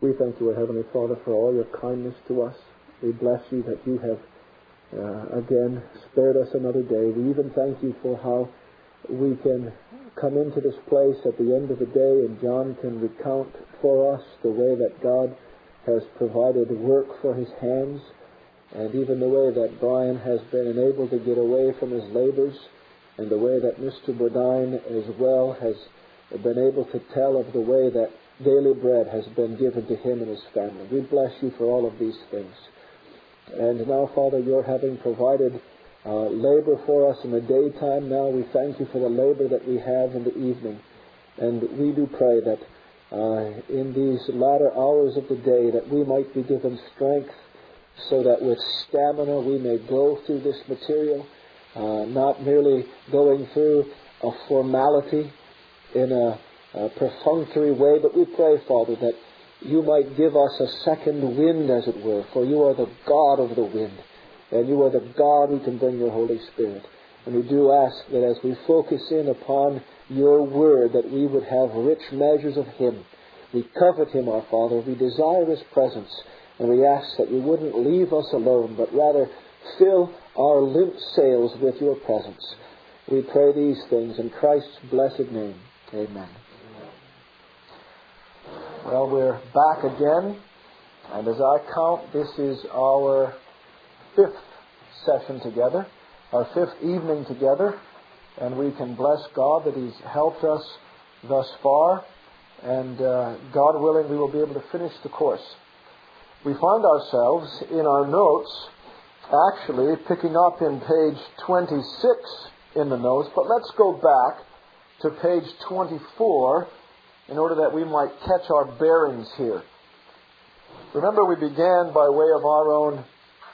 We thank you, our Heavenly Father, for all your kindness to us. We bless you that you have again spared us another day. We even thank you for how we can come into this place at the end of the day, and John can recount for us the way that God has provided work for his hands, and even the way that Brian has been enabled to get away from his labors, and the way that Mr. Bodine as well has been able to tell of the way that daily bread has been given to him and his family. We bless you for all of these things. And now, Father, you're having provided labor for us in the daytime. Now we thank you for the labor that we have in the evening. And we do pray that in these latter hours of the day that we might be given strength so that with stamina we may go through this material, not merely going through a formality in a perfunctory way, but we pray, Father, that you might give us a second wind, as it were, for you are the God of the wind, and you are the God who can bring your Holy Spirit. And we do ask that as we focus in upon your word, that we would have rich measures of him. We covet him, our Father. We desire his presence, and we ask that you wouldn't leave us alone, but rather fill our limp sails with your presence. We pray these things in Christ's blessed name. Amen. Well, we're back again, and as I count, this is our 5th session together, our 5th evening together, and we can bless God that he's helped us thus far, and God willing, we will be able to finish the course. We find ourselves in our notes actually picking up in page 26 in the notes, but let's go back to page 24 in order that we might catch our bearings here. Remember, we began by way of our own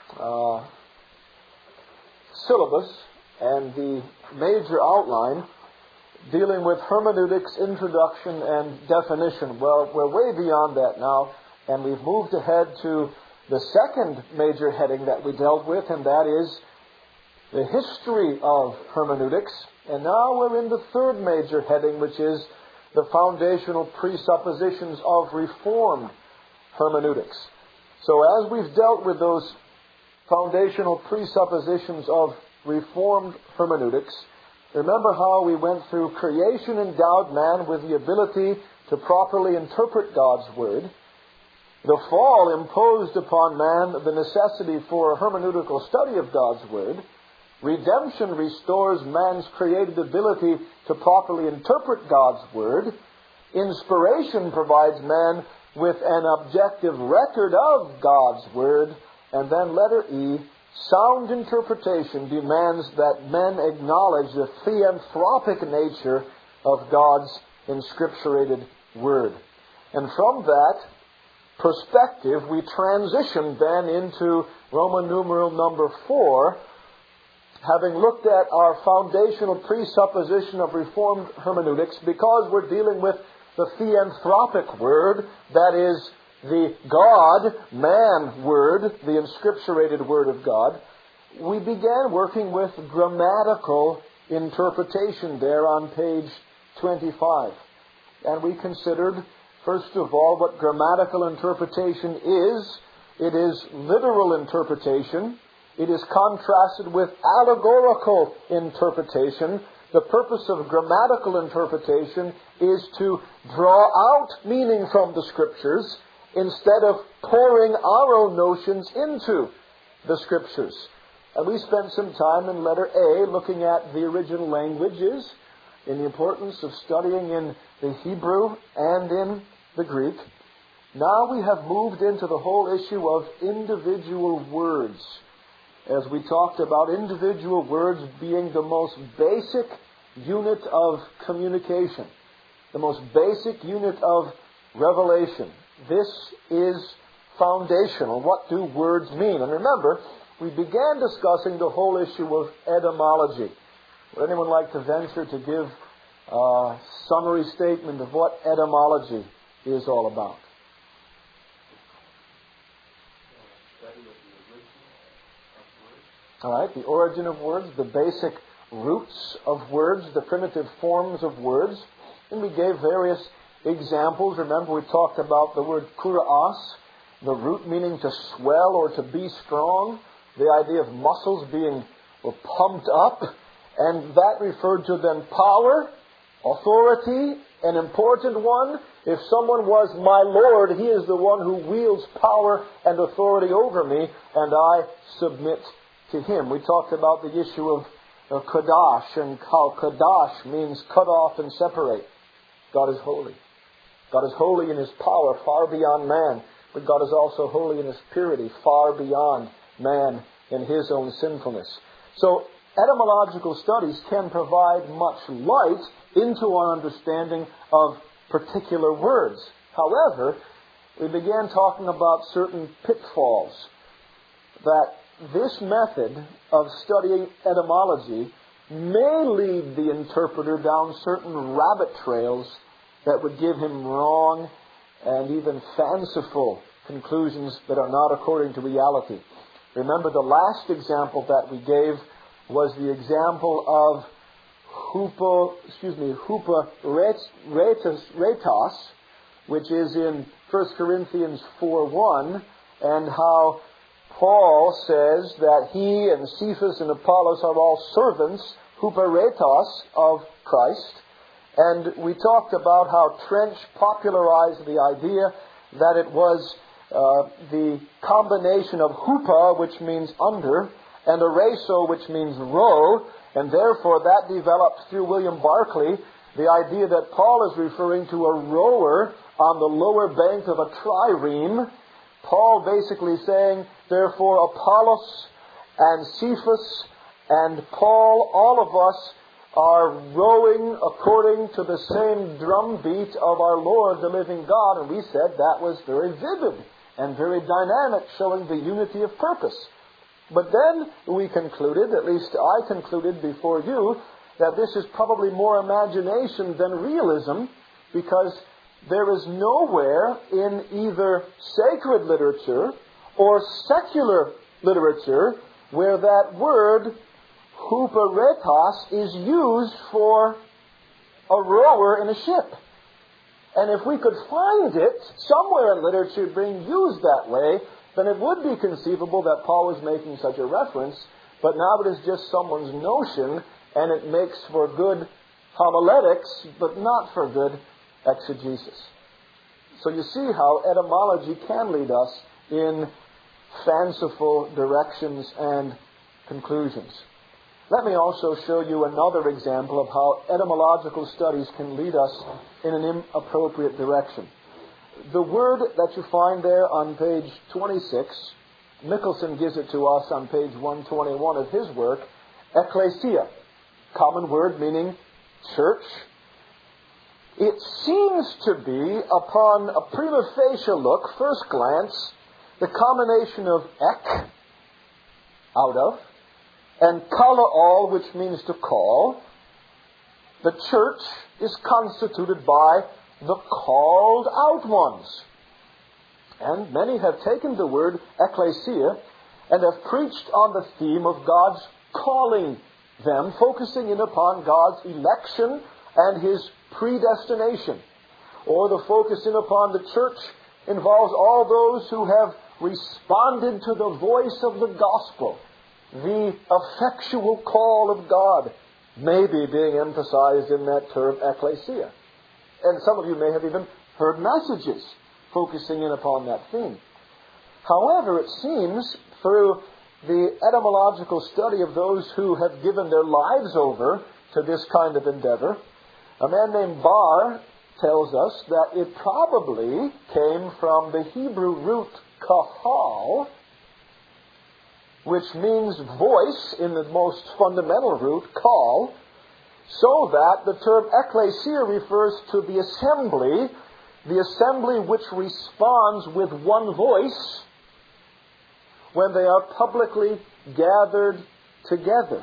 syllabus and the major outline dealing with hermeneutics, introduction, and definition. Well, we're way beyond that now, and we've moved ahead to the second major heading that we dealt with, and that is the history of hermeneutics. And now we're in the third major heading, which is the foundational presuppositions of Reformed hermeneutics. So as we've dealt with those foundational presuppositions of Reformed hermeneutics, remember how we went through creation endowed man with the ability to properly interpret God's Word. The fall imposed upon man the necessity for a hermeneutical study of God's Word. Redemption restores man's created ability to properly interpret God's Word. Inspiration provides man with an objective record of God's Word. And then letter E, sound interpretation demands that men acknowledge the theanthropic nature of God's inscripturated Word. And from that perspective, we transition then into Roman numeral number 4, having looked at our foundational presupposition of Reformed hermeneutics, because we're dealing with the theanthropic Word, that is, the God-man Word, the inscripturated Word of God, we began working with grammatical interpretation there on page 25. And we considered, first of all, what grammatical interpretation is. It is literal interpretation. It is contrasted with allegorical interpretation. The purpose of grammatical interpretation is to draw out meaning from the Scriptures instead of pouring our own notions into the Scriptures. And we spent some time in letter A looking at the original languages, in the importance of studying in the Hebrew and in the Greek. Now we have moved into the whole issue of individual words, as we talked about individual words being the most basic unit of communication, the most basic unit of revelation. This is foundational. What do words mean? And remember, we began discussing the whole issue of etymology. Would anyone like to venture to give a summary statement of what etymology is all about? All right, the origin of words, the basic roots of words, the primitive forms of words. And we gave various examples. Remember, we talked about the word kurios, the root meaning to swell or to be strong, the idea of muscles being pumped up, and that referred to then power, authority, an important one. If someone was my Lord, He is the one who wields power and authority over me, and I submit to Him. We talked about the issue of Kadash, and how Kadash means cut off and separate. God is holy. God is holy in His power, far beyond man, but God is also holy in His purity, far beyond man in His own sinfulness. So, etymological studies can provide much light into our understanding of particular words. However, we began talking about certain pitfalls that this method of studying etymology may lead the interpreter down certain rabbit trails that would give him wrong and even fanciful conclusions that are not according to reality. Remember, the last example that we gave was the example of huperetos, which is in 1 Corinthians 4:1, and how Paul says that he and Cephas and Apollos are all servants, huperetos, of Christ. And we talked about how Trench popularized the idea that it was the combination of hupa, which means under, and ereso, which means row, and therefore that developed through William Barclay the idea that Paul is referring to a rower on the lower bank of a trireme. Paul basically saying, therefore Apollos and Cephas and Paul, all of us, are rowing according to the same drumbeat of our Lord, the living God. And we said that was very vivid and very dynamic, showing the unity of purpose. But then we concluded, at least I concluded before you, that this is probably more imagination than realism, because there is nowhere in either sacred literature or secular literature where that word huperetos is used for a rower in a ship. And if we could find it somewhere in literature being used that way, then it would be conceivable that Paul was making such a reference, but now it is just someone's notion, and it makes for good homiletics, but not for good exegesis. So you see how etymology can lead us in fanciful directions and conclusions. Let me also show you another example of how etymological studies can lead us in an inappropriate direction. The word that you find there on page 26, Michelson gives it to us on page 121 of his work, ecclesia, common word meaning church. It seems to be, upon a prima facie look, first glance, the combination of ek, out of, and kalaol, which means to call. The church is constituted by the called out ones. And many have taken the word ecclesia and have preached on the theme of God's calling them, focusing in upon God's election and His predestination. Or the focus in upon the church involves all those who have responded to the voice of the gospel. The effectual call of God may be being emphasized in that term ecclesia. And some of you may have even heard messages focusing in upon that theme. However, it seems, through the etymological study of those who have given their lives over to this kind of endeavor, a man named Barr tells us that it probably came from the Hebrew root kahal, which means voice in the most fundamental root, call, so that the term ecclesia refers to the assembly which responds with one voice when they are publicly gathered together.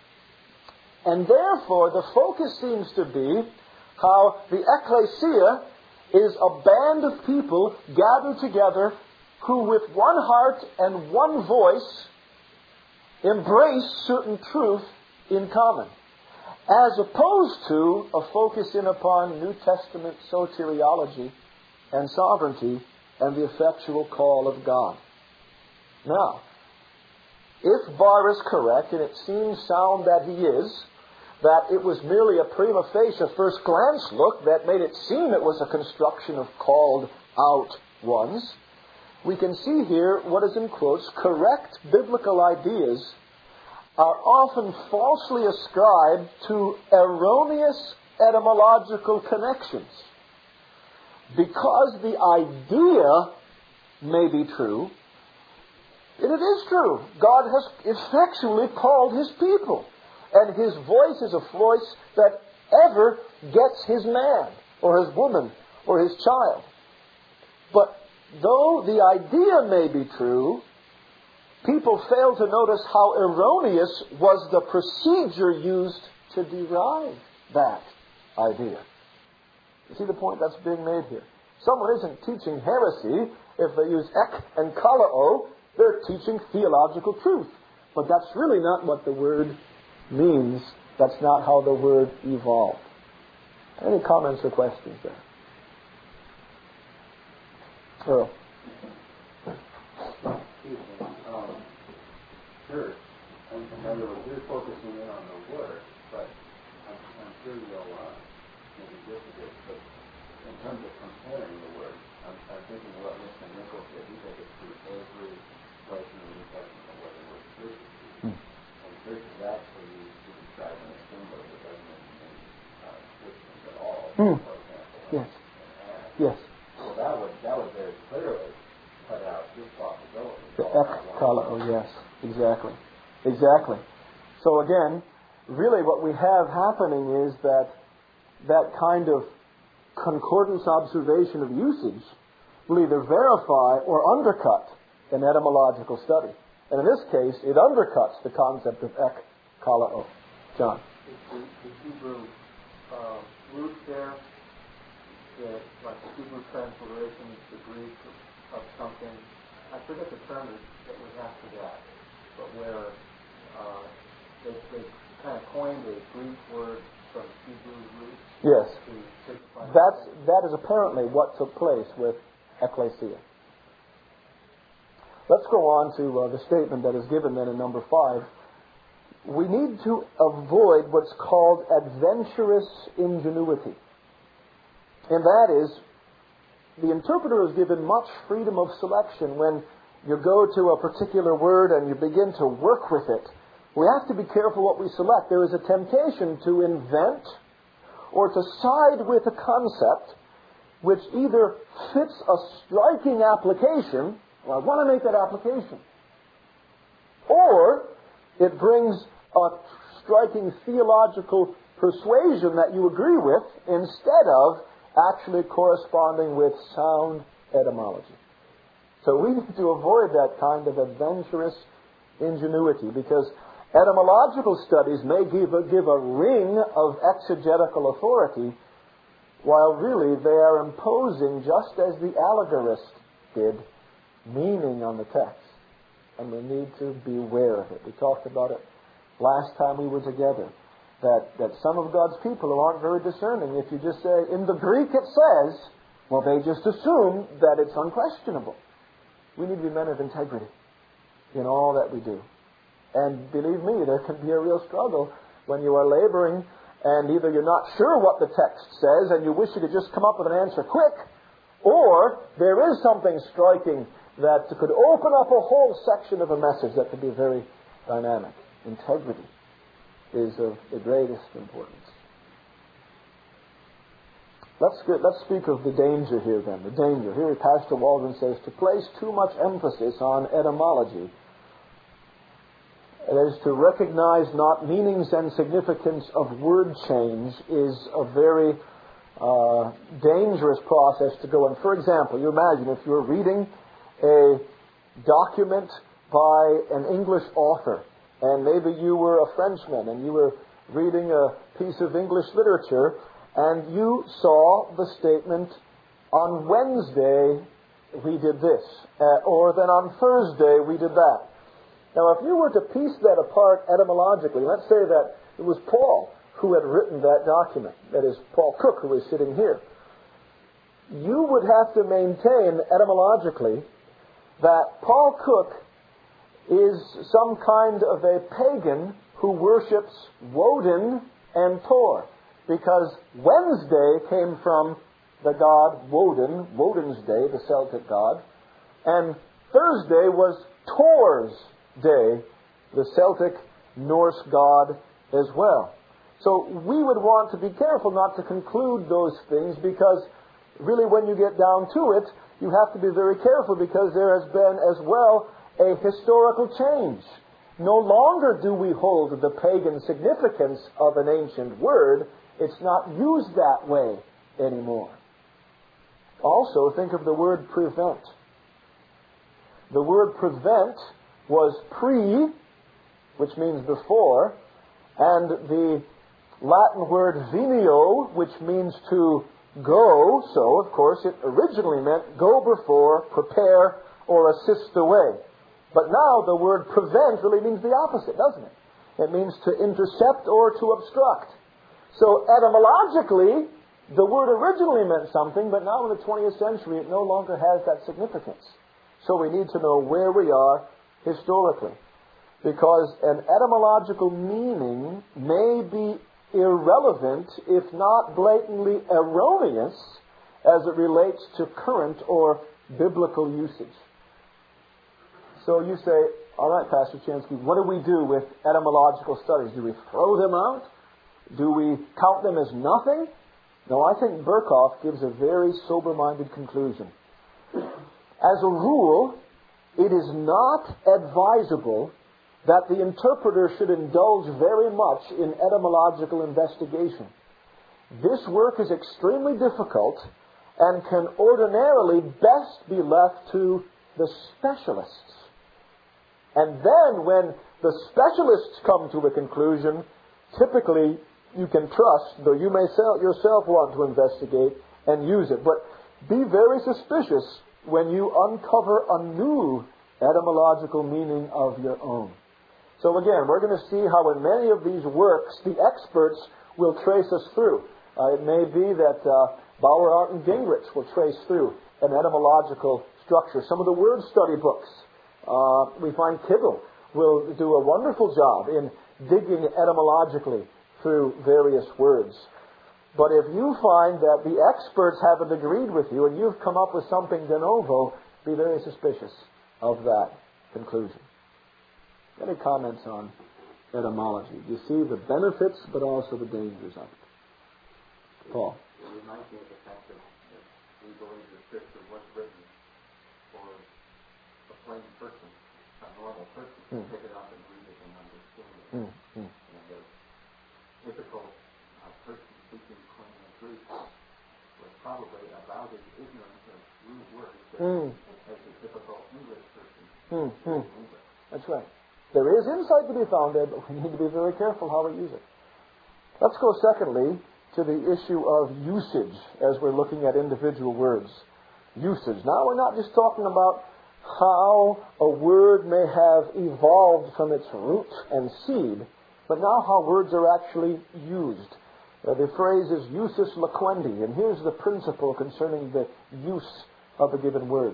And therefore, the focus seems to be how the ecclesia is a band of people gathered together who with one heart and one voice embrace certain truth in common. as opposed to a focus in upon New Testament soteriology and sovereignty and the effectual call of God. Now, if Barr is correct, and it seems sound that he is, that it was merely a prima facie first glance look that made it seem it was a construction of called out ones, we can see here what is in quotes, correct biblical ideas are often falsely ascribed to erroneous etymological connections. Because the idea may be true, and it is true, God has effectually called His people. And His voice is a voice that ever gets His man, or His woman, or His child. But though the idea may be true, people fail to notice how erroneous was the procedure used to derive that idea. You see the point that's being made here? Someone isn't teaching heresy if they use ek and kalao. They're teaching theological truth. But that's really not what the word means. That's not how the word evolved. Any comments or questions there? Earl. Sure. In other words, you're focusing in on the word, but I'm sure you'll maybe disagree. But in terms of comparing the word, I'm thinking what Mr. Nichols did. He took it through every place in the New Testament where the word church is used. And church is actually used to describe an assembly that doesn't mean Christians at all. For example, Yes. Yes. So that would very clearly cut out this possibility. The ek kalao, yes. Exactly. So again, really what we have happening is that kind of concordance observation of usage will either verify or undercut an etymological study. And in this case, it undercuts the concept of ek kalao. John. The Hebrew root there, like the Hebrew transliteration, the Greek of something, I forget the term that we have for that, but where they kind of coined a Greek word from Hebrew roots. Yes. To signify That is apparently what took place with ecclesia. Let's go on to the statement that is given then in number 5. We need to avoid what's called adventurous ingenuity. And that is, the interpreter is given much freedom of selection when you go to a particular word and you begin to work with it. We have to be careful what we select. There is a temptation to invent or to side with a concept which either fits a striking application, well, I want to make that application, or it brings a striking theological persuasion that you agree with instead of actually corresponding with sound etymology. So we need to avoid that kind of adventurous ingenuity, because etymological studies may give a ring of exegetical authority, while really they are imposing, just as the allegorist did, meaning on the text. And we need to beware of it. We talked about it last time we were together, that some of God's people who aren't very discerning, if you just say, in the Greek it says, well, they just assume that it's unquestionable. We need to be men of integrity in all that we do. And believe me, there can be a real struggle when you are laboring and either you're not sure what the text says and you wish you could just come up with an answer quick, or there is something striking that could open up a whole section of a message that could be very dynamic. Integrity is of the greatest importance. Let's speak of the danger here then. The danger. Here Pastor Waldron says to place too much emphasis on etymology. That is, to recognize not meanings and significance of word change is a very dangerous process to go in. For example, you imagine if you're reading a document by an English author, and maybe you were a Frenchman and you were reading a piece of English literature, and you saw the statement, on Wednesday we did this, or then on Thursday we did that. Now, if you were to piece that apart etymologically, let's say that it was Paul who had written that document. That is, Paul Cook, who is sitting here. You would have to maintain etymologically that Paul Cook is some kind of a pagan who worships Woden and Thor, because Wednesday came from the god Woden, Woden's day, the Celtic god, and Thursday was Thor's day, the Celtic Norse god as well. So we would want to be careful not to conclude those things, because really when you get down to it, you have to be very careful, because there has been as well a historical change. No longer do we hold the pagan significance of an ancient word. It's not used that way anymore. Also, think of the word prevent. The word prevent was pre, which means before, and the Latin word venio, which means to go. So, of course, it originally meant go before, prepare, or assist the way. But now the word prevent really means the opposite, doesn't it? It means to intercept or to obstruct. So etymologically, the word originally meant something, but now in the 20th century it no longer has that significance. So we need to know where we are historically. Because an etymological meaning may be irrelevant, if not blatantly erroneous, as it relates to current or biblical usage. So you say, all right, Pastor Chansky, what do we do with etymological studies? Do we throw them out? Do we count them as nothing? No, I think Berkhoff gives a very sober-minded conclusion. As a rule, it is not advisable that the interpreter should indulge very much in etymological investigation. This work is extremely difficult and can ordinarily best be left to the specialists. And then when the specialists come to a conclusion, typically you can trust, though you may yourself want to investigate and use it. But be very suspicious when you uncover a new etymological meaning of your own. So again, we're going to see how in many of these works, the experts will trace us through. It may be that Bauer, Art, and Gingrich will trace through an etymological structure. Some of the word study books, we find Kibble will do a wonderful job in digging etymologically through various words. But if you find that the experts haven't agreed with you and you've come up with something de novo, be very suspicious of that conclusion. Any comments on etymology? You see the benefits, but also the dangers of it. Paul. It reminds me of the fact that we believe the Scripture was written for a plain person, a normal person, to pick it up and read it and understand it. And the typical person speaking plain Greek was probably about as ignorant of root words as the typical English person speaking English. That's right. There is insight to be found there, but we need to be very careful how we use it. Let's go secondly to the issue of usage as we're looking at individual words. Usage. Now we're not just talking about how a word may have evolved from its root and seed, but now how words are actually used. The phrase is usus loquendi, and here's the principle concerning the use of a given word.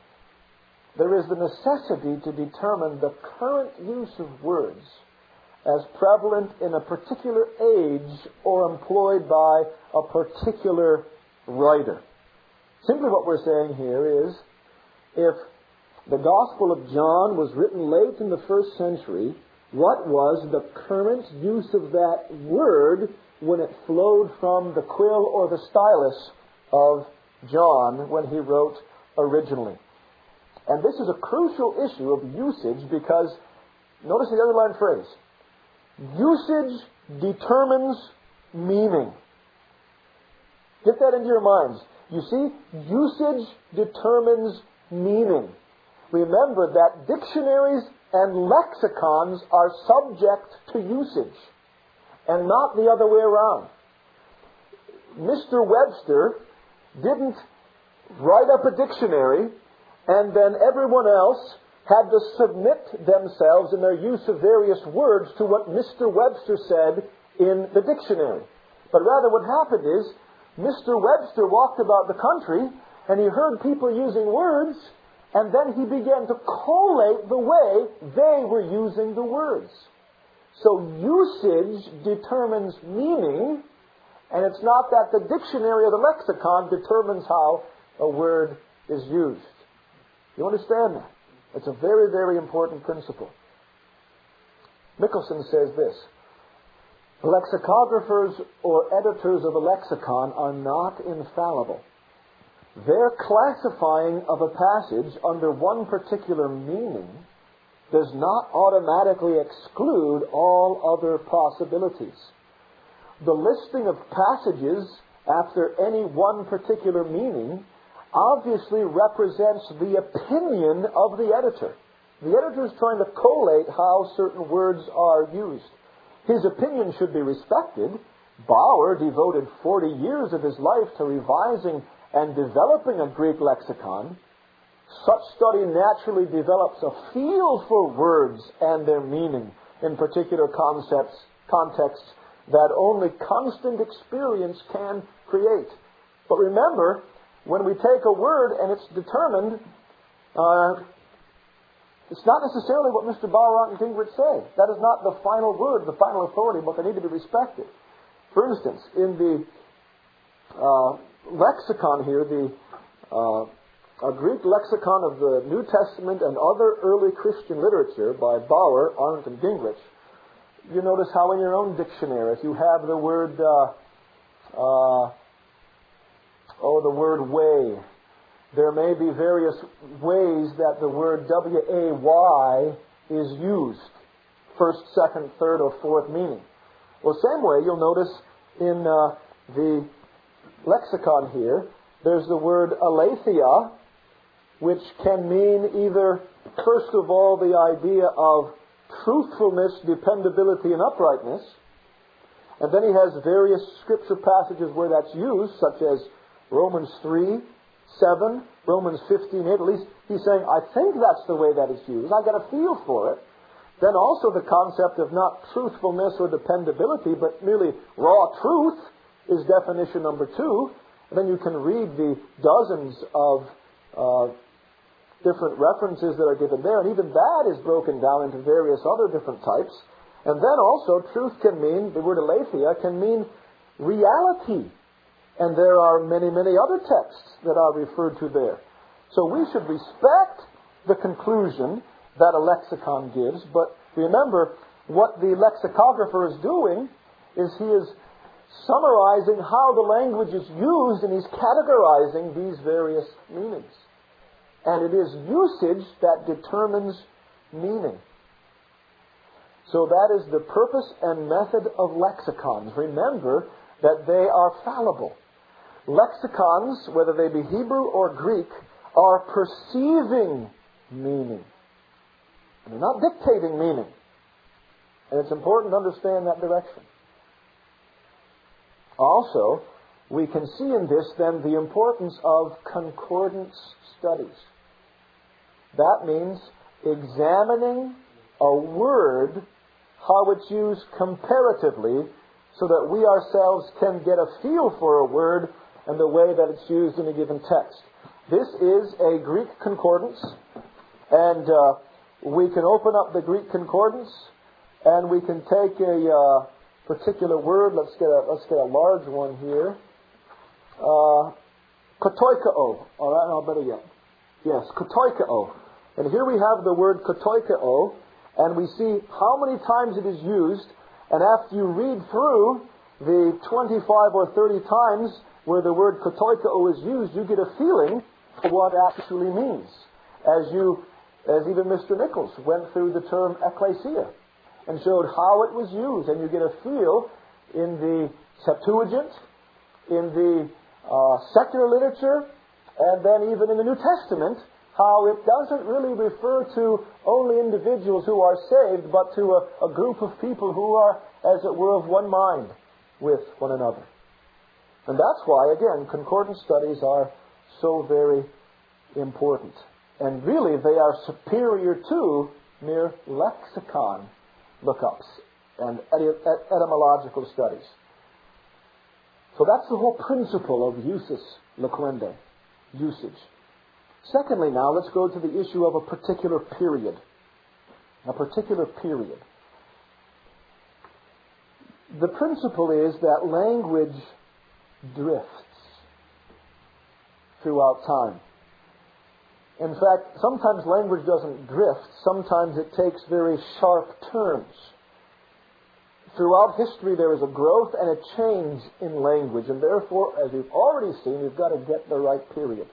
There is the necessity to determine the current use of words as prevalent in a particular age or employed by a particular writer. Simply what we're saying here is, if the Gospel of John was written late in the first century, what was the current use of that word when it flowed from the quill or the stylus of John when he wrote originally? And this is a crucial issue of usage because, notice the underlined phrase, usage determines meaning. Get that into your minds. You see, usage determines meaning. Remember that dictionaries and lexicons are subject to usage, and not the other way around. Mr. Webster didn't write up a dictionary and then everyone else had to submit themselves in their use of various words to what Mr. Webster said in the dictionary. But rather what happened is, Mr. Webster walked about the country and he heard people using words, and then he began to collate the way they were using the words. So usage determines meaning, and it's not that the dictionary or the lexicon determines how a word is used. You understand that? It's a very, very important principle. Michelson says this: lexicographers or editors of a lexicon are not infallible. Their classifying of a passage under one particular meaning does not automatically exclude all other possibilities. The listing of passages after any one particular meaning obviously represents the opinion of the editor. The editor is trying to collate how certain words are used. His opinion should be respected. Bauer devoted 40 years of his life to revising and developing a Greek lexicon. Such study naturally develops a feel for words and their meaning in particular contexts that only constant experience can create. But remember, when we take a word and it's determined, it's not necessarily what Mr. Bauer and Gingrich say. That is not the final word, the final authority, but they need to be respected. For instance, in the lexicon here, a Greek lexicon of the New Testament and other early Christian literature by Bauer, Arndt, and Gingrich, you notice how in your own dictionary, if you have the word, the word way, there may be various ways that the word W-A-Y is used. First, second, third, or fourth meaning. Well, same way, you'll notice in the lexicon here, there's the word aletheia, which can mean either, first of all, the idea of truthfulness, dependability, and uprightness. And then he has various scripture passages where that's used, such as Romans 3, 7, Romans 15, 8. At least he's saying, I think that's the way that it's used. I got a feel for it. Then also the concept of not truthfulness or dependability, but merely raw truth is definition number 2. And then you can read the dozens of different references that are given there, and even that is broken down into various other different types. And then also, truth can mean, the word aletheia can mean reality. And there are many, many other texts that are referred to there. So we should respect the conclusion that a lexicon gives, but remember, what the lexicographer is doing is he is summarizing how the language is used, and he's categorizing these various meanings. And it is usage that determines meaning. So that is the purpose and method of lexicons. Remember that they are fallible. Lexicons, whether they be Hebrew or Greek, are perceiving meaning. They're not dictating meaning. And it's important to understand that direction. Also, we can see in this then the importance of concordance studies. That means examining a word, how it's used comparatively, so that we ourselves can get a feel for a word and the way that it's used in a given text. This is a Greek concordance, and we can open up the Greek concordance, and we can take a particular word. Let's get a large one here. Kotoikao. All right, no, better yet. Yes, kotoikao. And here we have the word kotoikao, and we see how many times it is used. And after you read through the 25 or 30 times where the word kotoikao is used, you get a feeling of what it actually means. As even Mr. Nichols went through the term ecclesia and showed how it was used, and you get a feel in the Septuagint, in the secular literature, and then even in the New Testament, how it doesn't really refer to only individuals who are saved, but to a group of people who are, as it were, of one mind with one another. And that's why, again, concordance studies are so very important. And really, they are superior to mere lexicon lookups and etymological studies. So that's the whole principle of usus loquendi, usage. Secondly, now let's go to the issue of a particular period. A particular period. The principle is that language drifts throughout time. In fact, sometimes language doesn't drift. Sometimes it takes very sharp turns. Throughout history, there is a growth and a change in language, and therefore, as we've already seen, you've got to get the right period.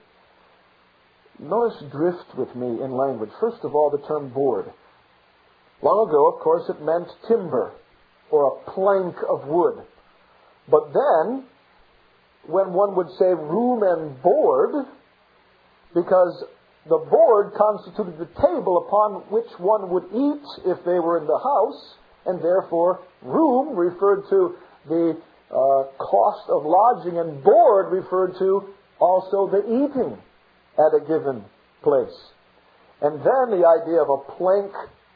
Notice drift with me in language. First of all, the term board. Long ago, of course, it meant timber or a plank of wood. But then, when one would say room and board, because the board constituted the table upon which one would eat if they were in the house, and therefore room referred to the cost of lodging, and board referred to also the eating at a given place. And then the idea of a plank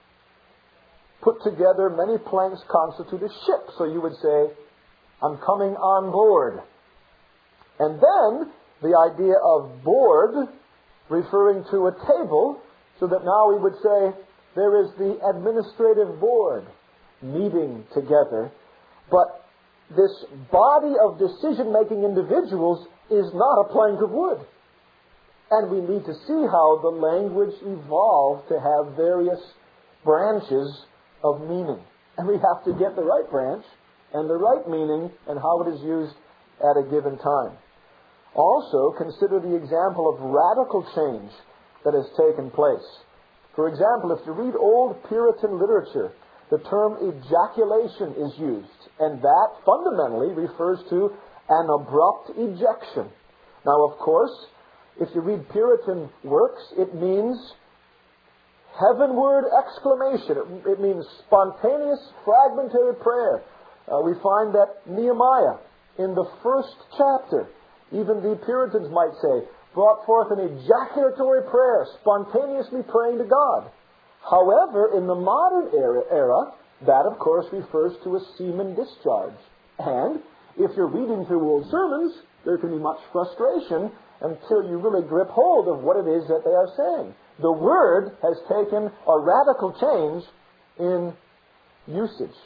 put together, many planks constitute a ship. So you would say, I'm coming on board. And then the idea of board referring to a table, so that now we would say there is the administrative board meeting together. But this body of decision-making individuals is not a plank of wood. And we need to see how the language evolved to have various branches of meaning. And we have to get the right branch and the right meaning and how it is used at a given time. Also, consider the example of radical change that has taken place. For example, if you read old Puritan literature, the term ejaculation is used, and that fundamentally refers to an abrupt ejection. Now, of course, if you read Puritan works, it means heavenward exclamation. It means spontaneous, fragmentary prayer. We find that Nehemiah, in the first chapter, even the Puritans might say, brought forth an ejaculatory prayer, spontaneously praying to God. However, in the modern era, that of course refers to a semen discharge. And if you're reading through old sermons, there can be much frustration until you really grip hold of what it is that they are saying. The word has taken a radical change in usage.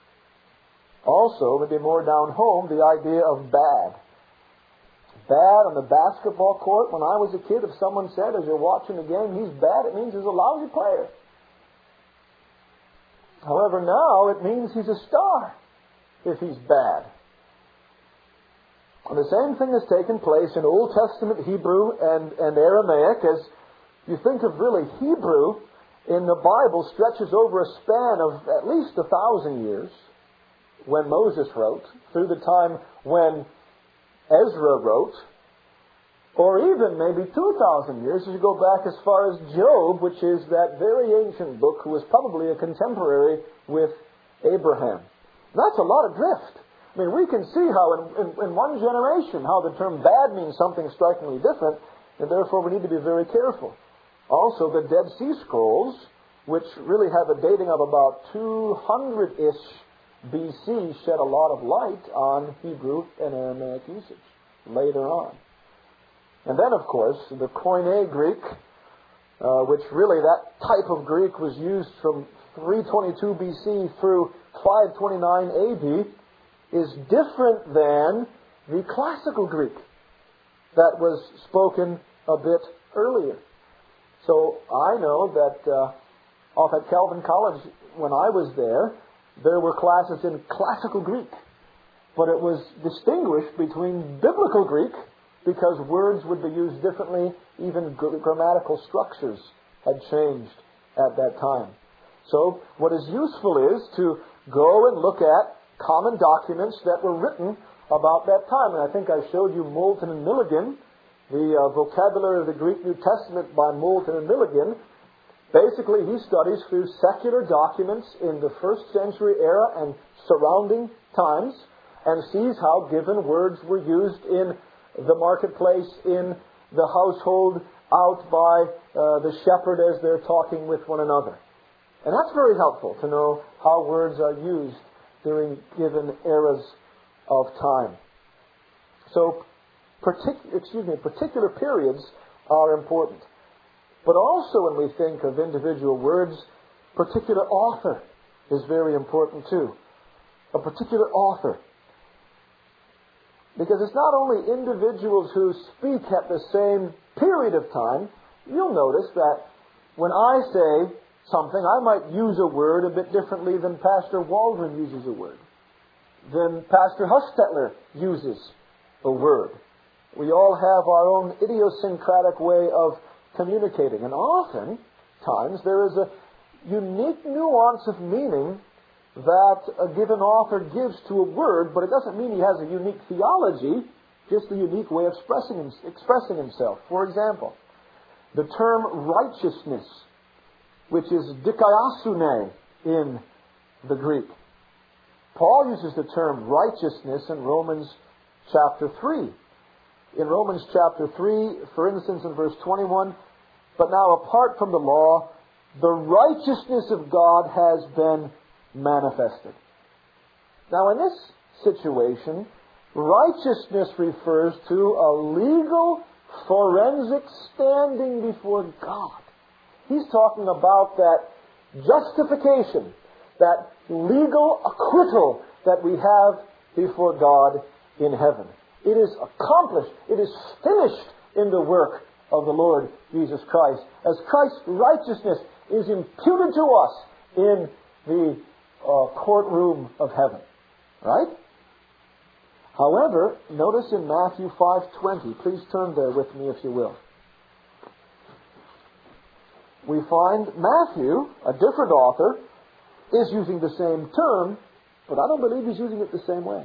Also, maybe more down home, the idea of bad. Bad on the basketball court. When I was a kid, if someone said, as you're watching the game, he's bad, it means he's a lousy player. However, now it means he's a star if he's bad. And the same thing has taken place in Old Testament Hebrew and Aramaic. As you think of really Hebrew in the Bible stretches over a span of at least 1,000 years when Moses wrote, through the time when Ezra wrote, or even maybe 2,000 years as you go back as far as Job, which is that very ancient book, who was probably a contemporary with Abraham. That's a lot of drift. I mean, we can see how in one generation, how the term bad means something strikingly different, and therefore we need to be very careful. Also, the Dead Sea Scrolls, which really have a dating of about 200-ish BC, shed a lot of light on Hebrew and Aramaic usage later on. And then, of course, the Koine Greek, which really that type of Greek was used from 322 BC through 529 AD, is different than the classical Greek that was spoken a bit earlier. So I know that off at Calvin College, when I was there were classes in classical Greek. But it was distinguished between biblical Greek because words would be used differently. Even grammatical structures had changed at that time. So what is useful is to go and look at common documents that were written about that time. And I think I showed you Moulton and Milligan, the vocabulary of the Greek New Testament by Moulton and Milligan. Basically, he studies through secular documents in the first century era and surrounding times and sees how given words were used in the marketplace, in the household, out by the shepherd as they're talking with one another. And that's very helpful to know how words are used during given eras of time. So, particular periods are important. But also when we think of individual words, particular author is very important too. A particular author. Because it's not only individuals who speak at the same period of time. You'll notice that when I say something, I might use a word a bit differently than Pastor Waldron uses a word, than Pastor Hustetler uses a word. We all have our own idiosyncratic way of communicating. And often times there is a unique nuance of meaning that a given author gives to a word, but it doesn't mean he has a unique theology, just a unique way of expressing himself. For example, the term righteousness, which is dikaiosune in the Greek. Paul uses the term righteousness in Romans chapter 3. In Romans chapter 3, for instance, in verse 21, but now apart from the law, the righteousness of God has been manifested. Now in this situation, righteousness refers to a legal, forensic standing before God. He's talking about that justification, that legal acquittal that we have before God in heaven. It is accomplished. It is finished in the work of the Lord Jesus Christ, as Christ's righteousness is imputed to us in the courtroom of heaven. Right? However, notice in Matthew 5:20, please turn there with me if you will. We find Matthew, a different author, is using the same term, but I don't believe he's using it the same way.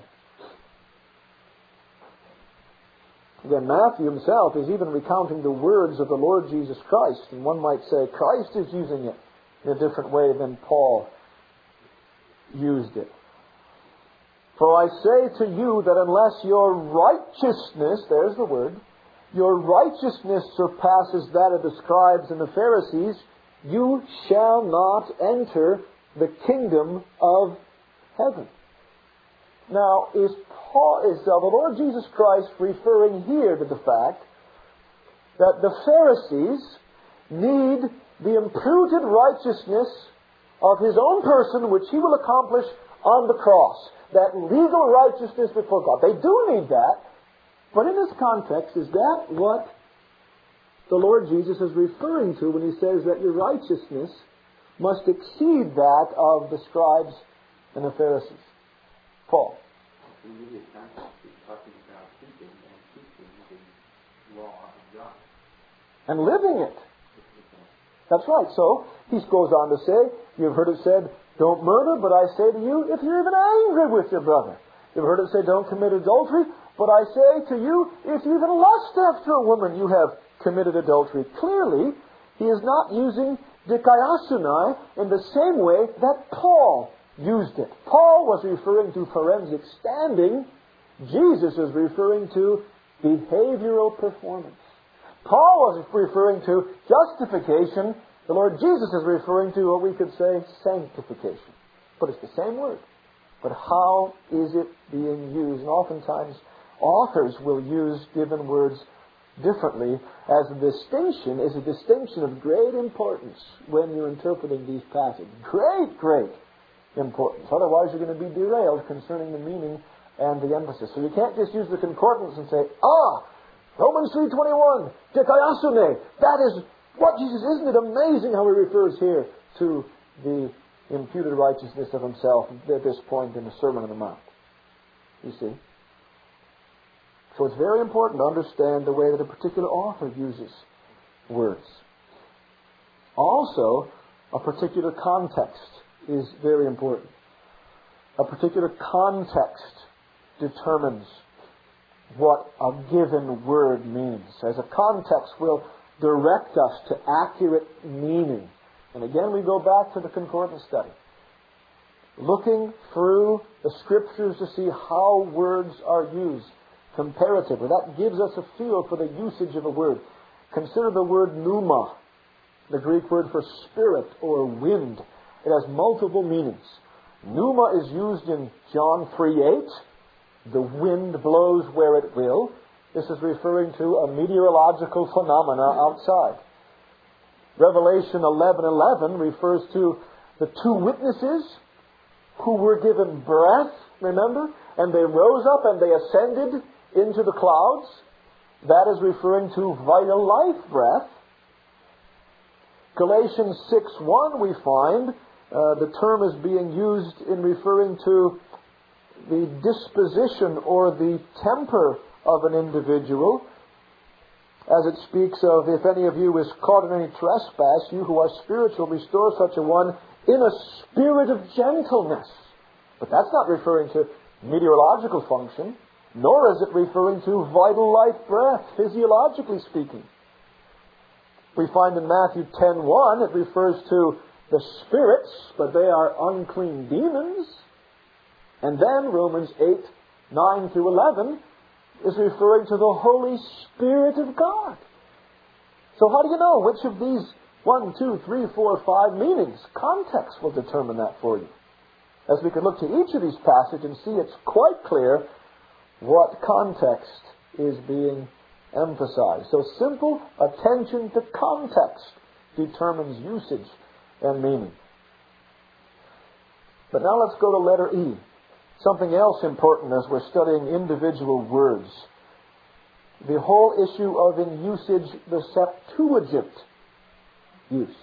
Again, Matthew himself is even recounting the words of the Lord Jesus Christ, and one might say Christ is using it in a different way than Paul used it. For I say to you that unless your righteousness, there's the word, your righteousness surpasses that of the scribes and the Pharisees, you shall not enter the kingdom of heaven. Now, is the Lord Jesus Christ referring here to the fact that the Pharisees need the imputed righteousness of His own person, which He will accomplish on the cross? That legal righteousness before God. They do need that. But in this context, is that what the Lord Jesus is referring to when He says that your righteousness must exceed that of the scribes and the Pharisees? Paul. And living it. That's right. So, he goes on to say, you've heard it said, don't murder, but I say to you, if you're even angry with your brother. You've heard it say, don't commit adultery, but I say to you, if you even lust after a woman, you have committed adultery. Clearly, he is not using dikaiosune in the same way that Paul used it. Paul was referring to forensic standing. Jesus is referring to behavioral performance. Paul was referring to justification. The Lord Jesus is referring to what we could say sanctification. But it's the same word. But how is it being used? And oftentimes authors will use given words differently, as a distinction is a distinction of great importance when you're interpreting these passages. Great importance. Otherwise you're going to be derailed concerning the meaning and the emphasis. So you can't just use the concordance and say, Romans 3:21, dikaiosune, that is what Jesus, isn't it amazing how he refers here to the imputed righteousness of himself at this point in the Sermon on the Mount? You see? So it's very important to understand the way that a particular author uses words. Also, a particular context is very important. A particular context determines what a given word means, as a context will direct us to accurate meaning. And again, we go back to the concordance study. Looking through the Scriptures to see how words are used comparatively. That gives us a feel for the usage of a word. Consider the word pneuma, the Greek word for spirit or wind. It has multiple meanings. Pneuma is used in John 3:8. The wind blows where it will. This is referring to a meteorological phenomena outside. Revelation 11:11 refers to the two witnesses who were given breath, remember? And they rose up and they ascended into the clouds. That is referring to vital life breath. Galatians 6:1 we find the term is being used in referring to the disposition or the temper of an individual, as it speaks of, if any of you is caught in any trespass, you who are spiritual, restore such a one in a spirit of gentleness. But that's not referring to meteorological function, nor is it referring to vital life breath, physiologically speaking. We find in Matthew 10:1 it refers to the spirits, but they are unclean demons. And then Romans 8:9 through 11 is referring to the Holy Spirit of God. So how do you know which of these 1, 2, 3, 4, 5 meanings? Context will determine that for you. As we can look to each of these passages and see, it's quite clear what context is being emphasized. So simple attention to context determines usage and meaning. But now let's go to letter E. Something else important as we're studying individual words. The whole issue of, in usage, the Septuagint use.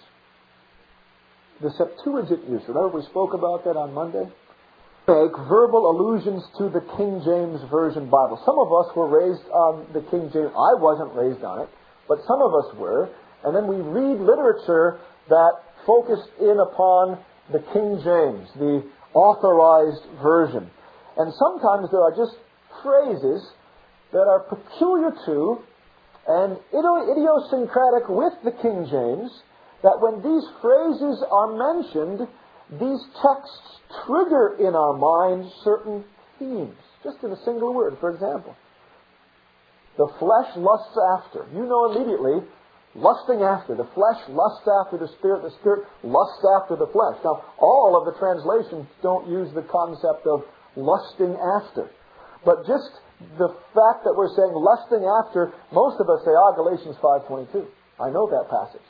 The Septuagint use. Remember we spoke about that on Monday? Make verbal allusions to the King James Version Bible. Some of us were raised on the King James. I wasn't raised on it, but some of us were. And then we read literature that focused in upon the King James, the authorized version. And sometimes there are just phrases that are peculiar to and idiosyncratic with the King James, that when these phrases are mentioned, these texts trigger in our minds certain themes, just in a single word. For example, the flesh lusts after. You know immediately, lusting after. The flesh lusts after the spirit lusts after the flesh. Now, all of the translations don't use the concept of lusting after. But just the fact that we're saying lusting after, most of us say, Galatians 5:22. I know that passage.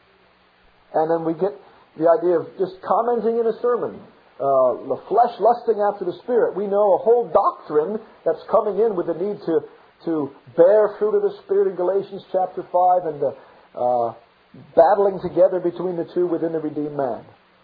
And then we get the idea of just commenting in a sermon. The flesh lusting after the spirit. We know a whole doctrine that's coming in with the need to bear fruit of the Spirit in Galatians chapter 5 and battling together between the two within the redeemed man.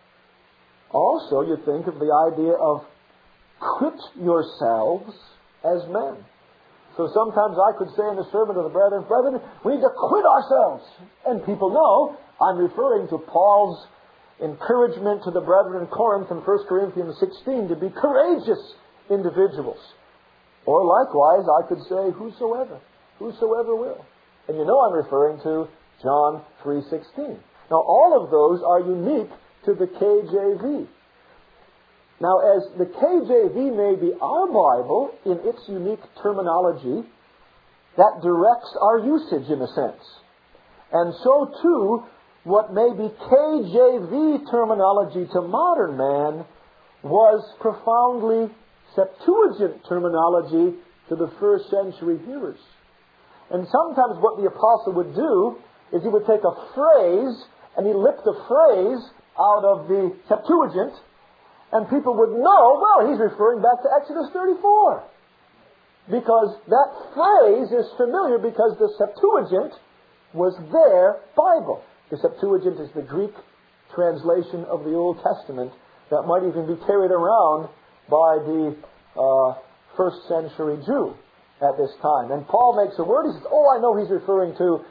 Also, you think of the idea of quit yourselves as men. So sometimes I could say in the sermon to the brethren, we need to quit ourselves. And people know I'm referring to Paul's encouragement to the brethren in Corinth in 1 Corinthians 16 to be courageous individuals. Or likewise, I could say, whosoever will. And you know I'm referring to John 3:16. Now, all of those are unique to the KJV. Now, as the KJV may be our Bible in its unique terminology, that directs our usage in a sense. And so, too, what may be KJV terminology to modern man was profoundly Septuagint terminology to the first century hearers. And sometimes what the apostle would do is he would take a phrase and he lift the phrase out of the Septuagint, and people would know, well, he's referring back to Exodus 34. Because that phrase is familiar because the Septuagint was their Bible. The Septuagint is the Greek translation of the Old Testament that might even be carried around by the first century Jew at this time. And Paul makes a word, he says, I know he's referring to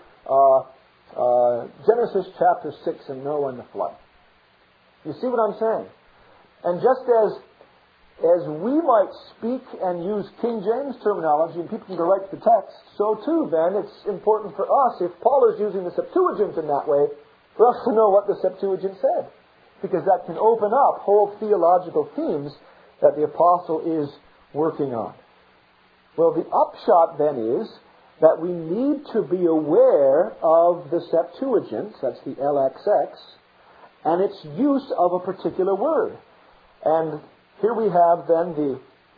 Genesis chapter 6 and Noah and the flood. You see what I'm saying? And just as we might speak and use King James terminology and people can go right to the text, so too then it's important for us, if Paul is using the Septuagint in that way, for us to know what the Septuagint said. Because that can open up whole theological themes that the apostle is working on. Well, the upshot then is that we need to be aware of the Septuagint, that's the LXX, and its use of a particular word. And here we have then the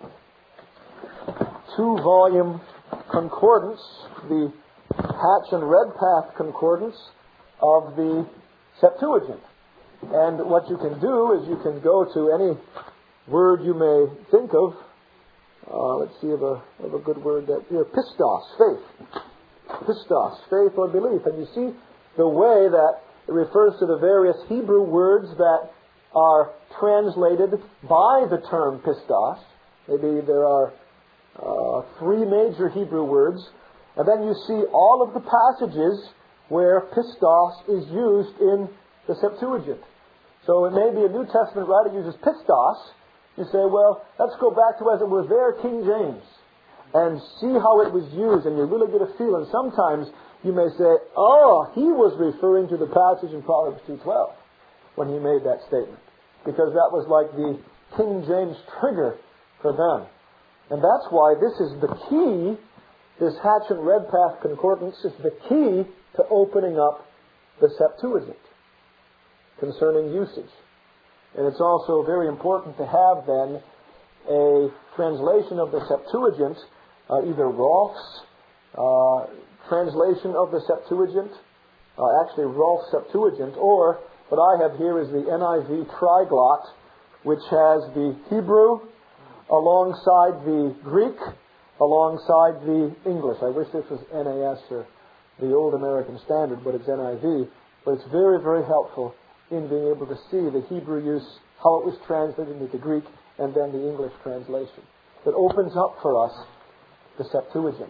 2-volume concordance, the Hatch and Redpath concordance of the Septuagint. And what you can do is you can go to any word you may think of. Let's see if a good word that here, pistos, faith. Pistos, faith or belief. And you see the way that it refers to the various Hebrew words that are translated by the term pistos. Maybe there are 3 major Hebrew words. And then you see all of the passages where pistos is used in the Septuagint. So it may be a New Testament writer uses pistos. You say, well, let's go back to as it was there, King James, and see how it was used, and you really get a feel. And sometimes you may say, oh, he was referring to the passage in Proverbs 2:12 when he made that statement, because that was like the King James trigger for them. And that's why this is the key, this Hatch and Redpath concordance is the key to opening up the Septuagint concerning usage. And it's also very important to have then a translation of the Septuagint, either Rolf's translation of the Septuagint, actually Rolf's Septuagint, or what I have here is the NIV Triglot, which has the Hebrew alongside the Greek, alongside the English. I wish this was NAS or the Old American Standard, but it's NIV. But it's very, very helpful in being able to see the Hebrew use, how it was translated into the Greek, and then the English translation. It opens up for us the Septuagint.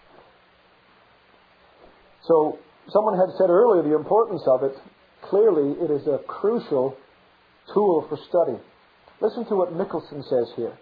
So, someone had said earlier the importance of it. Clearly, it is a crucial tool for study. Listen to what Michelson says here.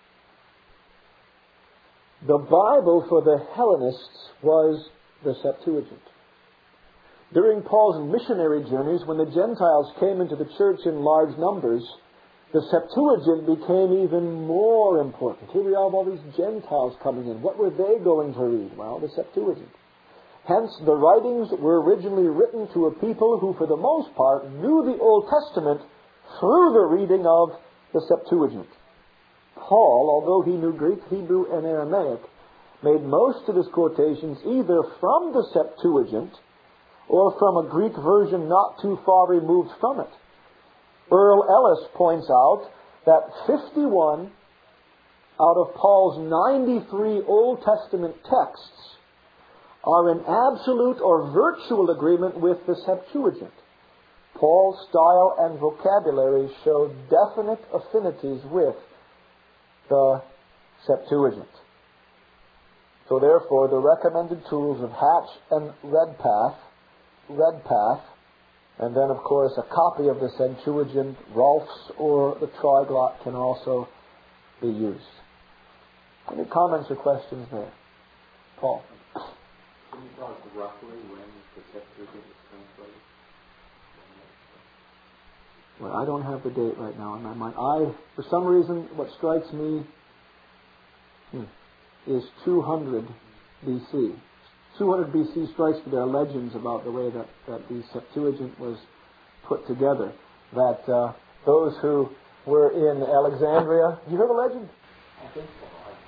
The Bible for the Hellenists was the Septuagint. During Paul's missionary journeys, when the Gentiles came into the church in large numbers, the Septuagint became even more important. Here we have all these Gentiles coming in. What were they going to read? Well, the Septuagint. Hence, the writings were originally written to a people who, for the most part, knew the Old Testament through the reading of the Septuagint. Paul, although he knew Greek, Hebrew, and Aramaic, made most of his quotations either from the Septuagint or from a Greek version not too far removed from it. Earl Ellis points out that 51 out of Paul's 93 Old Testament texts are in absolute or virtual agreement with the Septuagint. Paul's style and vocabulary show definite affinities with the Septuagint. So therefore, the recommended tools of Hatch and Redpath, and then of course a copy of the Septuagint, Rolf's or the Triglot can also be used. Any comments or questions there? Paul? Can you tell us roughly when the Septuagint is translated? Well, I don't have the date right now in my mind. For some reason, what strikes me is 200 BC. 200 BC strikes me. There are legends about the way that the Septuagint was put together. That those who were in Alexandria... Have you heard the legend? I think so.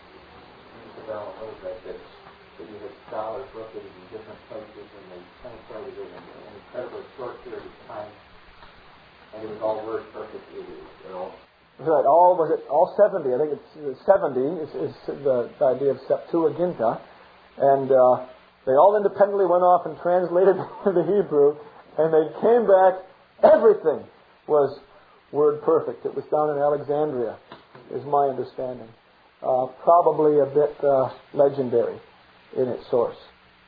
That you had scholars look at it in different places and they translated it in an incredibly short period of time. And it was all word perfect. Right, all 70. I think it's 70 is the idea of Septuaginta. And they all independently went off and translated the Hebrew, and they came back, everything was word perfect. It was down in Alexandria, is my understanding. Probably a bit legendary in its source.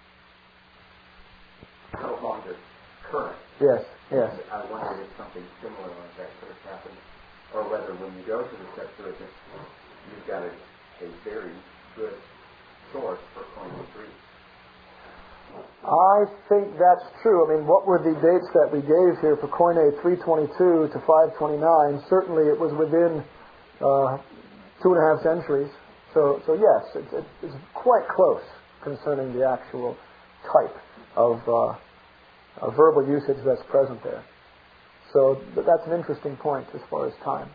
No longer current. Yes. I wonder if something similar like that could have happened, or whether when you go to the Septuagint, you've got a very good source for Koine 3. I think that's true. I mean, what were the dates that we gave here for Koine 322 to 529? Certainly it was within 2.5 centuries. So yes, it's quite close concerning the actual type of verbal usage that's present there. So that's an interesting point as far as time.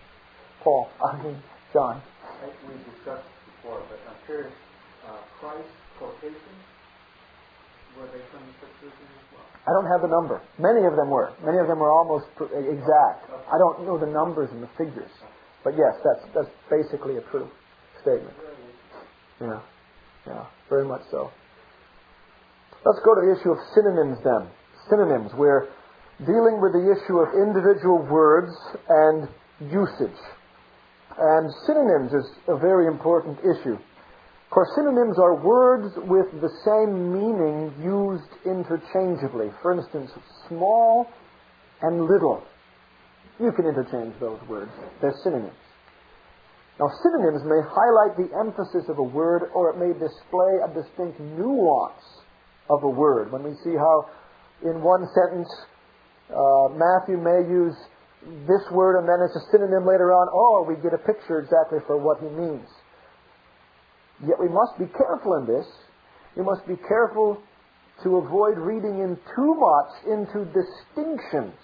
John. We discussed this before, but I'm curious, Christ quotations, were they from the Septuagint as well? I don't have the number. Many of them were. Many of them were almost exact. I don't know the numbers and the figures. But yes, that's basically a true statement. Yeah, very much so. Let's go to the issue of synonyms then. Synonyms. We're dealing with the issue of individual words and usage. And synonyms is a very important issue. Of course, synonyms are words with the same meaning used interchangeably. For instance, small and little. You can interchange those words. They're synonyms. Now, synonyms may highlight the emphasis of a word, or it may display a distinct nuance of a word. When we see how in one sentence Matthew may use this word and then it's a synonym later on, we get a picture exactly for what he means. Yet we must be careful in this. We must be careful to avoid reading in too much into distinctions.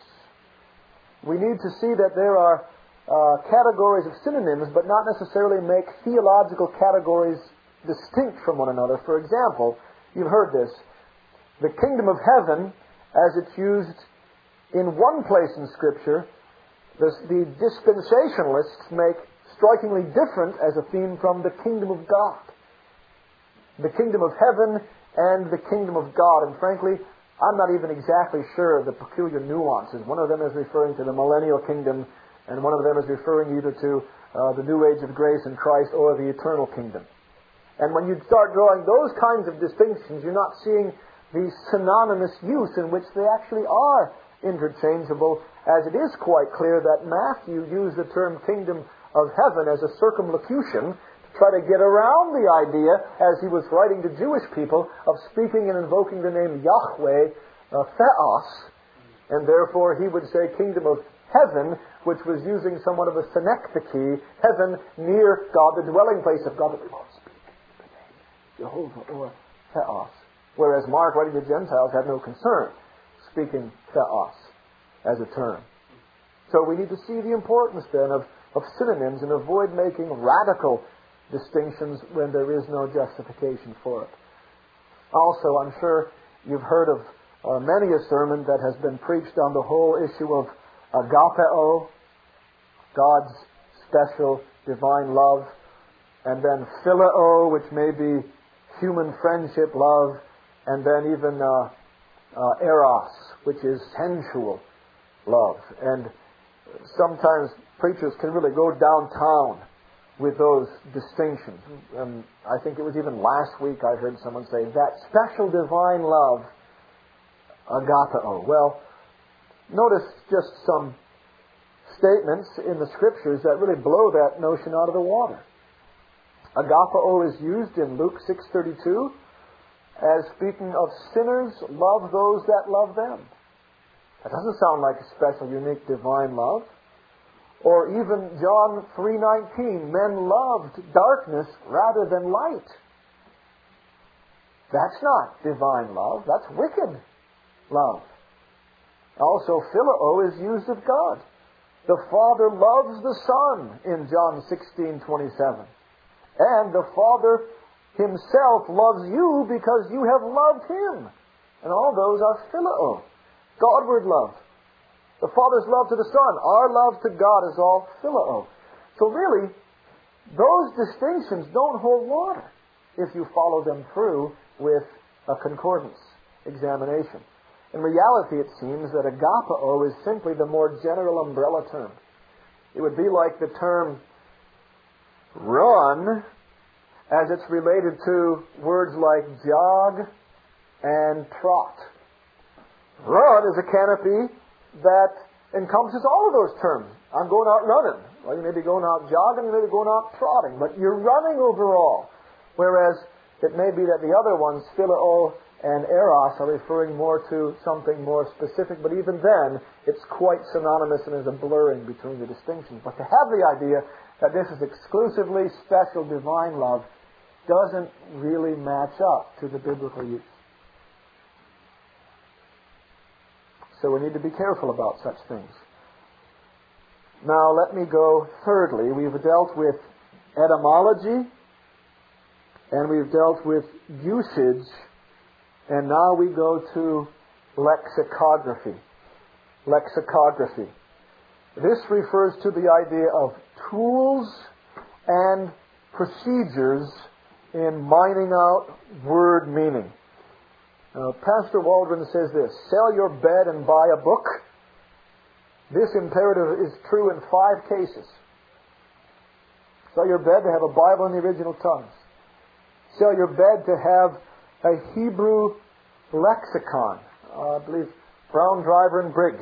We need to see that there are categories of synonyms, but not necessarily make theological categories distinct from one another. For example, you've heard this. The kingdom of heaven, as it's used in one place in Scripture, the dispensationalists make strikingly different as a theme from the kingdom of God. The kingdom of heaven and the kingdom of God. And frankly, I'm not even exactly sure of the peculiar nuances. One of them is referring to the millennial kingdom, and one of them is referring either to the new age of grace in Christ or the eternal kingdom. And when you start drawing those kinds of distinctions, you're not seeing the synonymous use in which they actually are interchangeable, as it is quite clear that Matthew used the term kingdom of heaven as a circumlocution to try to get around the idea, as he was writing to Jewish people, of speaking and invoking the name Yahweh, Theos, and therefore he would say kingdom of heaven, which was using somewhat of a synecdoche, heaven near God, the dwelling place of God, that we won't speak the name Jehovah or Theos. Whereas Mark, writing to Gentiles, had no concern speaking Theos as a term. So we need to see the importance then of synonyms and avoid making radical distinctions when there is no justification for it. Also, I'm sure you've heard of many a sermon that has been preached on the whole issue of agapeo, God's special divine love, and then phileo, which may be human friendship love, and then even eros, which is sensual love. And sometimes preachers can really go downtown with those distinctions. I think it was even last week I heard someone say, that special divine love, agapeo. Well, notice just some statements in the Scriptures that really blow that notion out of the water. Agapeo is used in Luke 6:32 as speaking of sinners love those that love them. That doesn't sound like a special, unique, divine love. Or even John 3:19, men loved darkness rather than light. That's not divine love, that's wicked love. Also, phileo is used of God. The Father loves the Son in John 16:27. And the Father Himself loves you because you have loved Him. And all those are phileo, Godward love. The Father's love to the Son, our love to God is all phileo. So really, those distinctions don't hold water if you follow them through with a concordance examination. In reality, it seems that agapeo is simply the more general umbrella term. It would be like the term run, as it's related to words like jog and trot. Run is a canopy that encompasses all of those terms. I'm going out running. Well, you may be going out jogging, you may be going out trotting, but you're running overall. Whereas it may be that the other ones, phileo and eros, are referring more to something more specific, but even then, it's quite synonymous and there's a blurring between the distinctions. But to have the idea that this is exclusively special divine love doesn't really match up to the biblical use. So we need to be careful about such things. Now let me go thirdly. We've dealt with etymology, and we've dealt with usage, and now we go to lexicography. Lexicography. This refers to the idea of tools and procedures in mining out word meaning. Pastor Waldron says this: sell your bed and buy a book. This imperative is true in 5 cases. Sell your bed to have a Bible in the original tongues. Sell your bed to have a Hebrew lexicon. I believe Brown, Driver, and Briggs.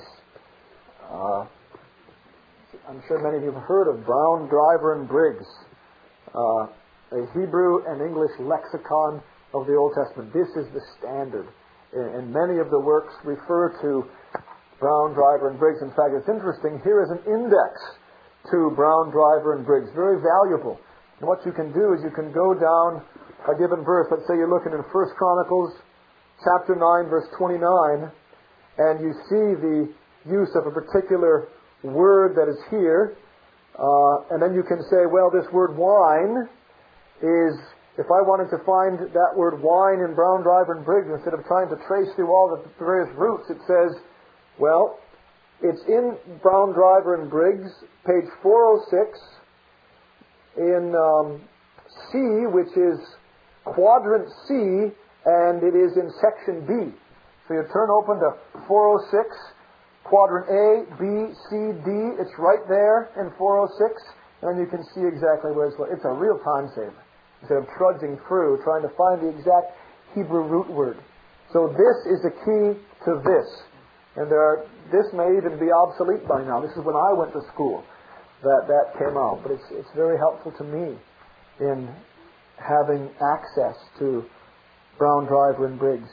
I'm sure many of you have heard of Brown, Driver, and Briggs. A Hebrew and English lexicon of the Old Testament. This is the standard. And many of the works refer to Brown, Driver, and Briggs. In fact, it's interesting. Here is an index to Brown, Driver, and Briggs. Very valuable. And what you can do is you can go down a given verse. Let's say you're looking in 1 Chronicles chapter 9, verse 29, and you see the use of a particular word that is here. And then you can say, well, this word wine is, if I wanted to find that word wine in Brown, Driver, and Briggs, instead of trying to trace through all the various roots, it says, well, it's in Brown, Driver, and Briggs, page 406, in C, which is quadrant C, and it is in section B. So you turn open to 406, quadrant A, B, C, D. It's right there in 406, and you can see exactly where it's. It's a real time saver, instead of trudging through trying to find the exact Hebrew root word. So this is the key to this. And this may even be obsolete by now. This is when I went to school that came out. But it's very helpful to me in having access to Brown, Driver, and Briggs.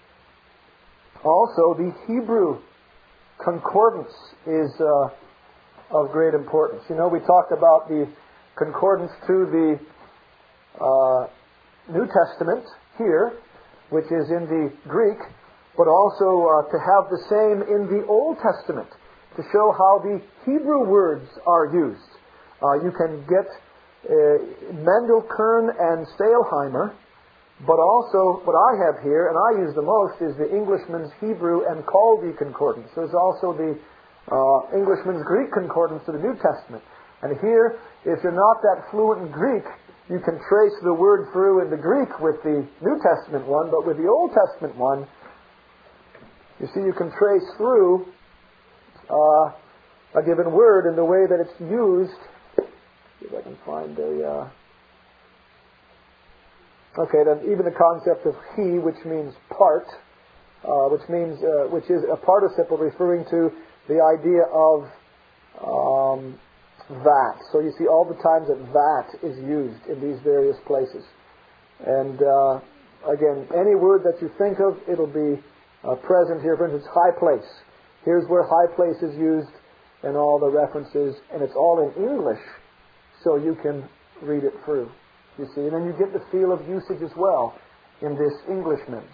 Also, the Hebrew concordance is of great importance. You know, we talked about the concordance to the New Testament here, which is in the Greek, but also to have the same in the Old Testament, to show how the Hebrew words are used. You can get Mendel, Kern, and Staelheimer, but also what I have here, and I use the most, is the Englishman's Hebrew and Calvi Concordance. There's also the Englishman's Greek Concordance to the New Testament. And here, if you're not that fluent in Greek, you can trace the word through in the Greek with the New Testament one, but with the Old Testament one, you see, you can trace through a given word in the way that it's used. See if I can find a... Okay, then even the concept of he, which means part, which is a participle referring to the idea of that. So you see all the times that is used in these various places. And again, any word that you think of, it'll be present here. For instance, high place. Here's where high place is used and all the references, and it's all in English, so you can read it through. You see, and then you get the feel of usage as well in this Englishman's.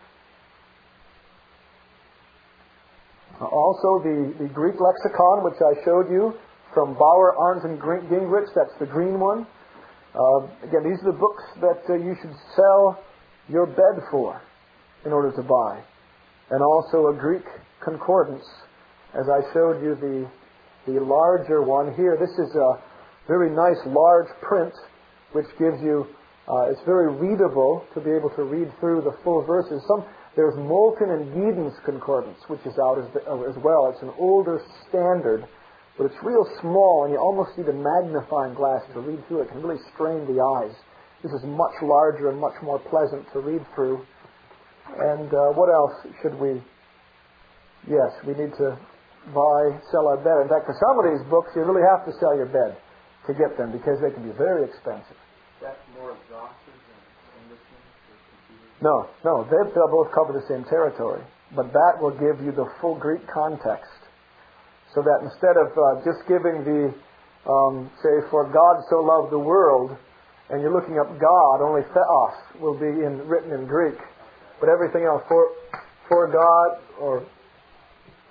Also, the Greek lexicon, which I showed you from Bauer, Arndt, and Gingrich, that's the green one. Again, these are the books that you should sell your bed for in order to buy. And also a Greek concordance, as I showed you the larger one here. This is a very nice large print, which gives you, it's very readable to be able to read through the full verses. There's Moulton and Giedon's concordance, which is out as well. It's an older standard, but it's real small, and you almost need a magnifying glass to read through it. It can really strain the eyes. This is much larger and much more pleasant to read through. And what else should we... Yes, we need to sell our bed. In fact, for some of these books, you really have to sell your bed to get them, because they can be very expensive. That's more exhaustive than Englishman? No, they'll both cover the same territory. But that will give you the full Greek context. So that instead of just giving the, say, for God so loved the world, and you're looking up God, only theos will be written in Greek. But everything else, for God, or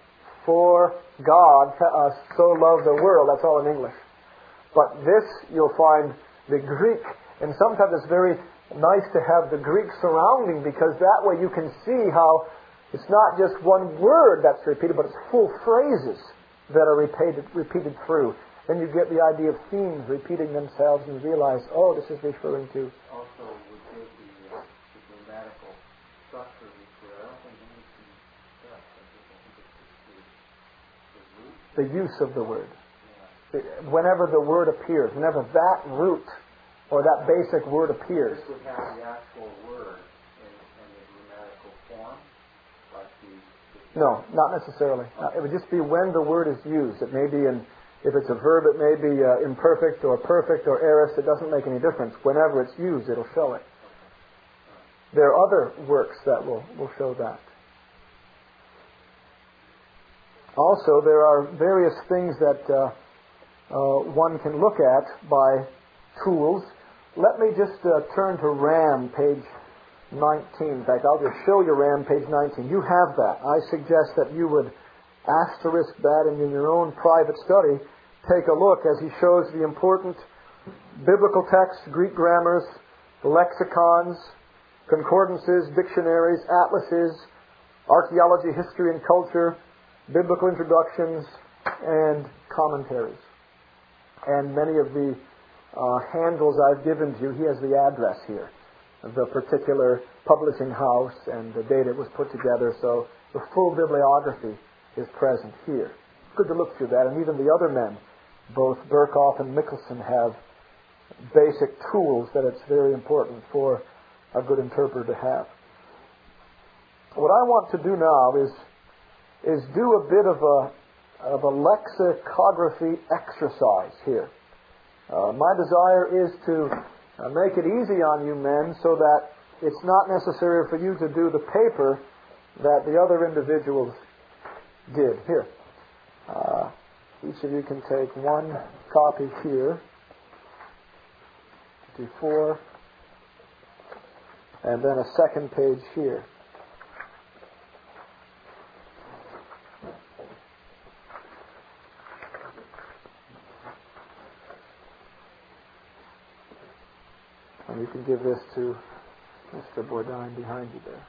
For God so loved the world. That's all in English. But this, you'll find the Greek, and sometimes it's very nice to have the Greek surrounding, because that way you can see how it's not just one word that's repeated, but it's full phrases that are repeated through. Then you get the idea of themes repeating themselves and realize, oh, this is referring to... Also, we give the grammatical structure of each word. I don't think we need to stress. I think it's the root. The use of the word. Whenever the word appears, whenever that root or that basic word appears. This would have the actual word in the grammatical form, like the No, not necessarily. It would just be when the word is used. It may be if it's a verb, it may be imperfect or perfect or aorist. It doesn't make any difference. Whenever it's used, it'll show it. There are other works that will show that. Also, there are various things that one can look at by tools. Let me just turn to RAM, page 19. In fact, I'll just show you RAM, page 19. You have that. I suggest that you would asterisk that and in your own private study, take a look as he shows the important biblical texts, Greek grammars, lexicons, concordances, dictionaries, atlases, archaeology, history and culture, biblical introductions, and commentaries. And many of the handles I've given to you, he has the address here of the particular publishing house and the date it was put together. So the full bibliography is present here. Good to look through that. And even the other men, both Berkhoff and Michelson, have basic tools that it's very important for a good interpreter to have. What I want to do now is do a bit of a lexicography exercise here. My desire is to make it easy on you men so that it's not necessary for you to do the paper that the other individuals did. Here. Each of you can take one copy here. 54. And then a second page here. And you can give this to Mr. Bourdin behind you there.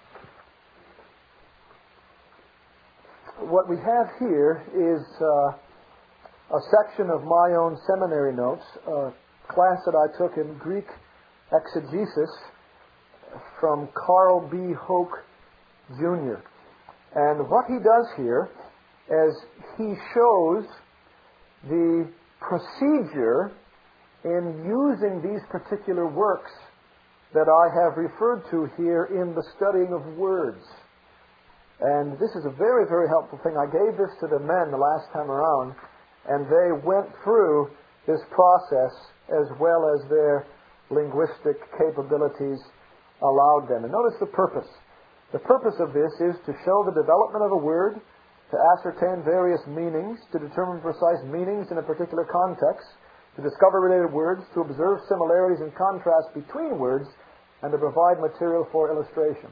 What we have here is a section of my own seminary notes, a class that I took in Greek exegesis from Carl B. Hoke, Jr. And what he does here is he shows the procedure in using these particular works that I have referred to here in the studying of words. And this is a very, very helpful thing. I gave this to the men the last time around, and they went through this process as well as their linguistic capabilities allowed them. And notice the purpose. The purpose of this is to show the development of a word, to ascertain various meanings, to determine precise meanings in a particular context, to discover related words, to observe similarities and contrasts between words, and to provide material for illustration.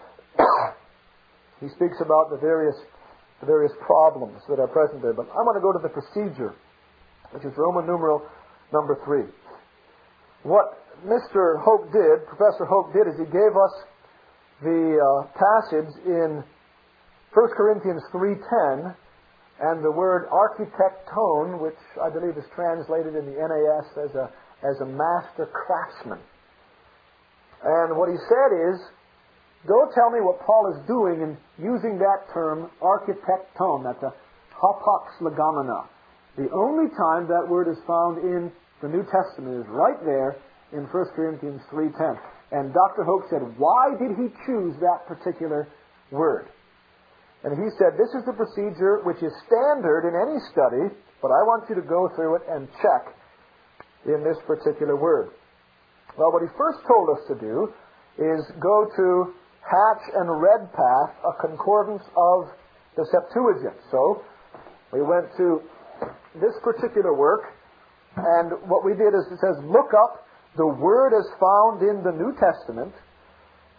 He speaks about the various problems that are present there. But I want to go to the procedure, which is Roman numeral number 3. What Mr. Hoke did, Professor Hoke did, is he gave us the passage in 1 Corinthians 3:10, and the word architecton, which I believe is translated in the NAS as a master craftsman. And what he said is, go tell me what Paul is doing in using that term, architecton. That's a hapax legomena. The only time that word is found in the New Testament is right there in 1 Corinthians 3:10. And Dr. Hoke said, why did he choose that particular word? And he said, this is the procedure which is standard in any study, but I want you to go through it and check in this particular word. Well, what he first told us to do is go to Hatch and Redpath, a concordance of the Septuagint. So we went to this particular work, and what we did is it says, look up the word as found in the New Testament,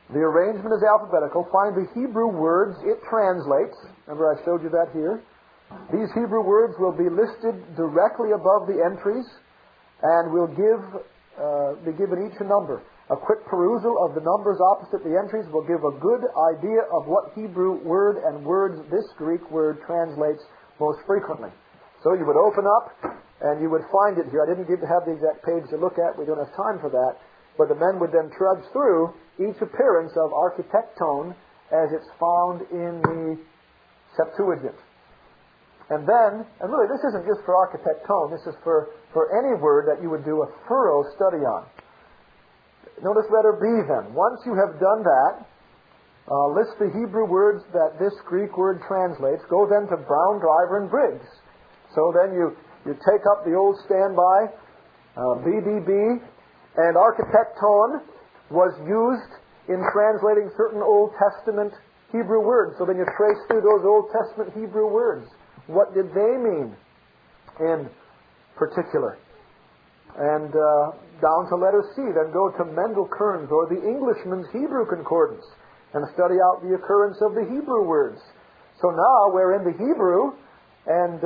The arrangement is alphabetical. Find the Hebrew words it translates. Remember I showed you that here. These Hebrew words will be listed directly above the entries and will be given each a number. A quick perusal of the numbers opposite the entries will give a good idea of what Hebrew word and words this Greek word translates most frequently. So you would open up and you would find it here. I didn't have the exact page to look at. We don't have time for that. But the men would then trudge through each appearance of architecton as it's found in the Septuagint. And then, and really this isn't just for architecton, this is for any word that you would do a thorough study on. Notice letter B then. Once you have done that, list the Hebrew words that this Greek word translates. Go then to Brown, Driver, and Briggs. So then you take up the old standby, BDB, and architecton was used in translating certain Old Testament Hebrew words. So then you trace through those Old Testament Hebrew words. What did they mean in particular? And down to letter C, then go to Mendel Kearns or the Englishman's Hebrew Concordance and study out the occurrence of the Hebrew words. So now we're in the Hebrew, and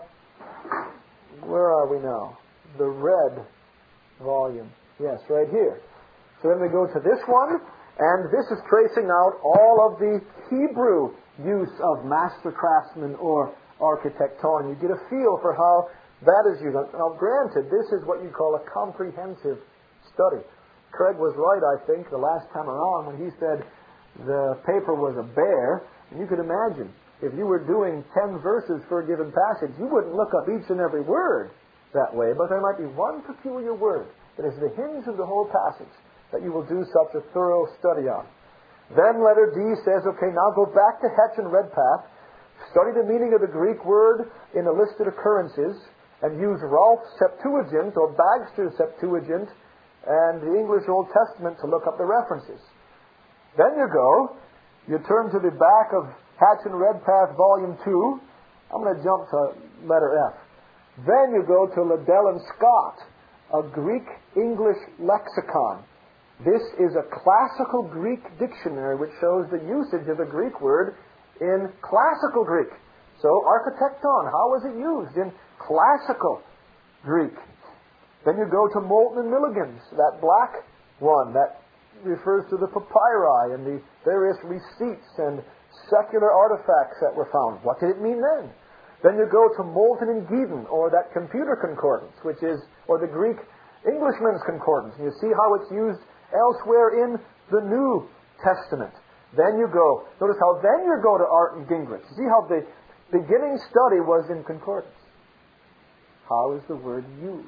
where are we now? The red volume. Yes, right here. So then we go to this one, and this is tracing out all of the Hebrew use of master craftsman or architecton. You get a feel for how that is used. Now, granted, this is what you call a comprehensive study. Craig was right, I think, the last time around when he said the paper was a bear. And you could imagine, if you were doing 10 verses for a given passage, you wouldn't look up each and every word that way, but there might be one peculiar word that is the hinge of the whole passage that you will do such a thorough study on. Then letter D says, okay, now go back to Hetch and Redpath, study the meaning of the Greek word in the listed occurrences, and use Rolfe's Septuagint or Bagster's Septuagint and the English Old Testament to look up the references. Then you turn to the back of Hatch and Redpath, Volume 2. I'm going to jump to letter F. Then you go to Liddell and Scott, a Greek-English lexicon. This is a classical Greek dictionary which shows the usage of the Greek word in classical Greek. So, architecton, how was it used in classical Greek? Then you go to Moulton and Milligan's, that black one that refers to the papyri and the various receipts and secular artifacts that were found. What did it mean then? Then you go to Moulton and Geedon, or that computer concordance, or the Greek Englishman's concordance, and you see how it's used elsewhere in the New Testament. Then you go, notice how then you go to Art and Gingrich. See how the beginning study was in concordance. How is the word used?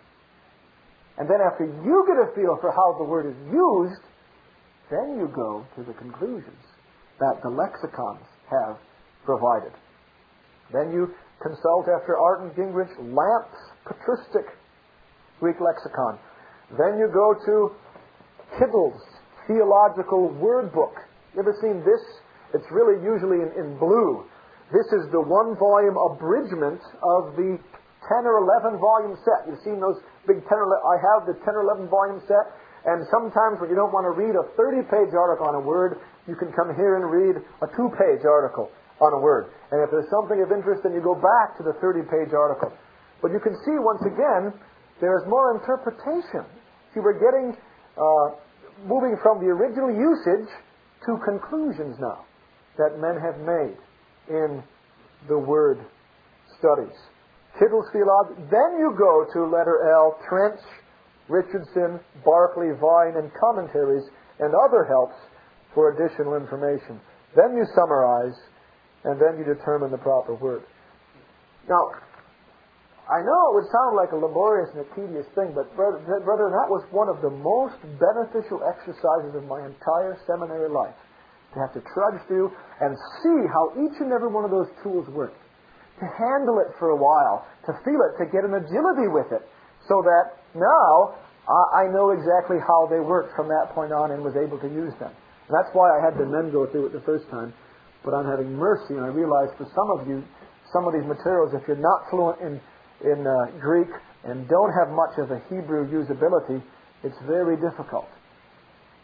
And then after you get a feel for how the word is used, then you go to the conclusions that the lexicons have provided. Then you consult, after Art and Gingrich, Lampe's patristic Greek lexicon. Then you go to Kittle's theological word book. You ever seen this? It's really usually in blue. This is the 1-volume abridgment of the 10 or 11 volume set. You've seen those big 10 or 11, I have the 10 or 11 volume set, and sometimes when you don't want to read a 30-page article on a word, you can come here and read a 2-page article on a word. And if there's something of interest, then you go back to the 30-page article. But you can see, once again, there's more interpretation. See, we're getting, moving from the original usage to conclusions now that men have made in the word studies. Kittle's theology. Then you go to letter L, Trench, Richardson, Barclay, Vine, and commentaries and other helps for additional information. Then you summarize, and then you determine the proper word. Now, I know it would sound like a laborious and a tedious thing, but brother, that was one of the most beneficial exercises of my entire seminary life. To have to trudge through and see how each and every one of those tools worked. To handle it for a while, to feel it, to get an agility with it, so that now I know exactly how they worked from that point on and was able to use them. And that's why I had the men go through it the first time. But I'm having mercy, and I realize for some of you, some of these materials, if you're not fluent in Greek and don't have much of a Hebrew usability, it's very difficult.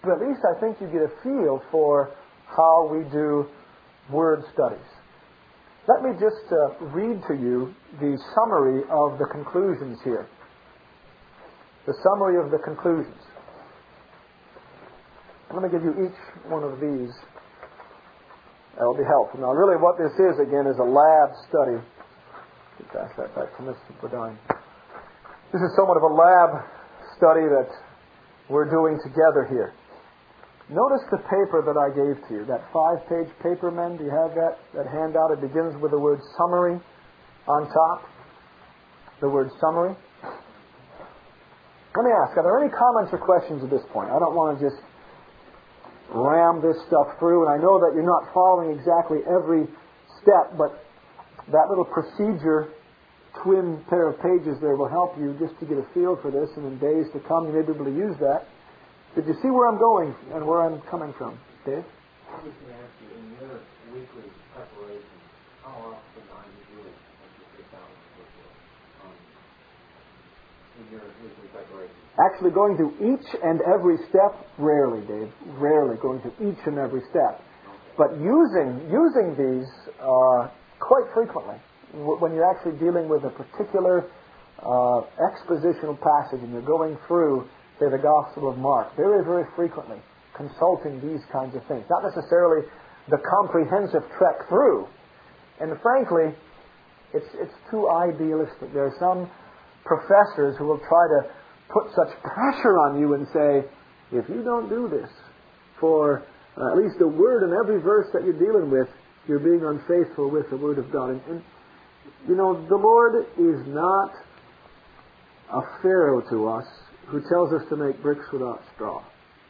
but at least I think you get a feel for how we do word studies. Let me just read to you the summary of the conclusions here. The summary of the conclusions. I'm going to give you each one of these. That will be helpful. Now, really what this is, again, is a lab study. Pass that back to Mr. Bodine. This is somewhat of a lab study that we're doing together here. Notice the paper that I gave to you, that 5-page paper, men. Do you have that? That handout, it begins with the word summary on top. The word summary. Let me ask, are there any comments or questions at this point? I don't want to just ram this stuff through, and I know that you're not following exactly every step, but that little procedure, twin pair of pages there will help you just to get a feel for this, and in days to come you may be able to use that. Did you see where I'm going and where I'm coming from, Dave? I was going to ask you, in your weekly preparation, how often are you doing what you sit down in your weekly preparation? Actually going through each and every step, rarely, Dave. Rarely going through each and every step. But using these quite frequently. When you're actually dealing with a particular expositional passage and you're going through, say, the Gospel of Mark, very, very frequently consulting these kinds of things. Not necessarily the comprehensive trek through. And frankly, it's too idealistic. There are some professors who will try to put such pressure on you and say, if you don't do this for at least a word in every verse that you're dealing with, you're being unfaithful with the Word of God. And you know, the Lord is not a Pharaoh to us who tells us to make bricks without straw.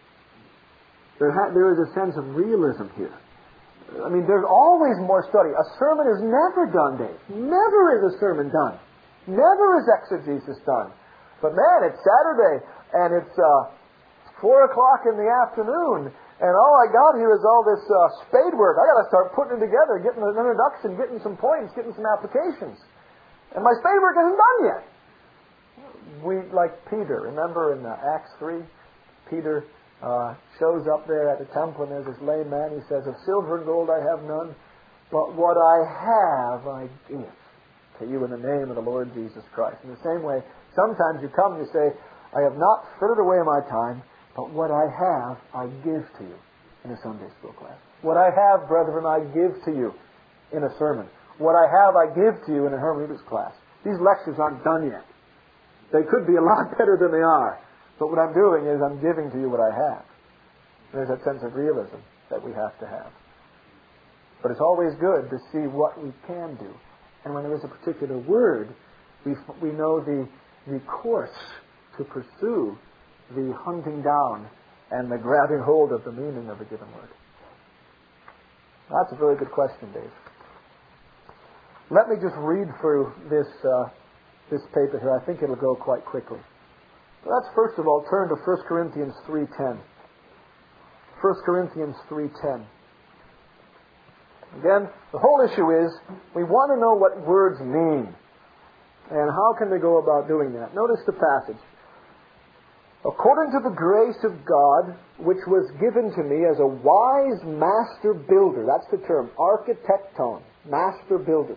There is a sense of realism here. I mean, there's always more study. A sermon is never done, Dave. Never is a sermon done. Never is exegesis done. But man, it's Saturday, and it's 4 o'clock in the afternoon, and all I got here is all this spade work. I got to start putting it together, getting an introduction, getting some points, getting some applications. And my spade work isn't done yet. We, like Peter, remember in Acts 3, Peter shows up there at the temple, and there's this lame man. He says, of silver and gold I have none, but what I have I give to you in the name of the Lord Jesus Christ. In the same way, sometimes you come and you say, I have not frittered away my time, but what I have, I give to you in a Sunday school class. What I have, brethren, I give to you in a sermon. What I have, I give to you in a hermeneutics class. These lectures aren't done yet. They could be a lot better than they are. But what I'm doing is I'm giving to you what I have. There's that sense of realism that we have to have. But it's always good to see what we can do. And when there is a particular word, we know the course to pursue the hunting down and the grabbing hold of the meaning of a given word. That's a very good question, Dave. Let me just read through this paper here. I think it'll go quite quickly. Let's first of all turn to 1 Corinthians 3:10. 1 Corinthians 3:10. Again, the whole issue is we want to know what words mean. And how can we go about doing that? Notice the passage. According to the grace of God, which was given to me as a wise master builder. That's the term, architecton, master builder.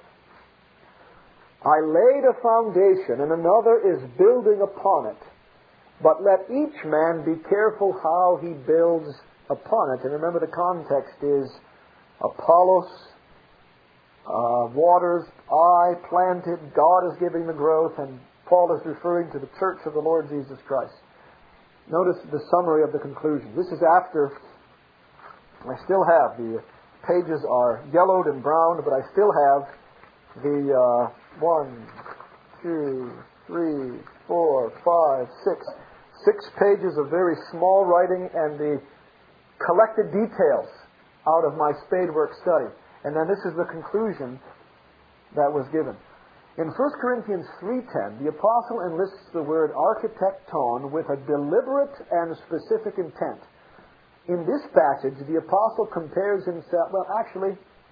I laid a foundation, and another is building upon it. But let each man be careful how he builds upon it. And remember, the context is Apollos waters, I planted, God is giving the growth, and Paul is referring to the church of the Lord Jesus Christ. Notice the summary of the conclusion. This is after, I still have, the pages are yellowed and browned, but I still have the 1, 2, 3, 4, 5, 6 pages of very small writing and the collected details out of my spadework study. And then this is the conclusion that was given. In 1 Corinthians 3:10, the apostle enlists the word architecton with a deliberate and specific intent. In this passage, the apostle compares himself... Well, actually,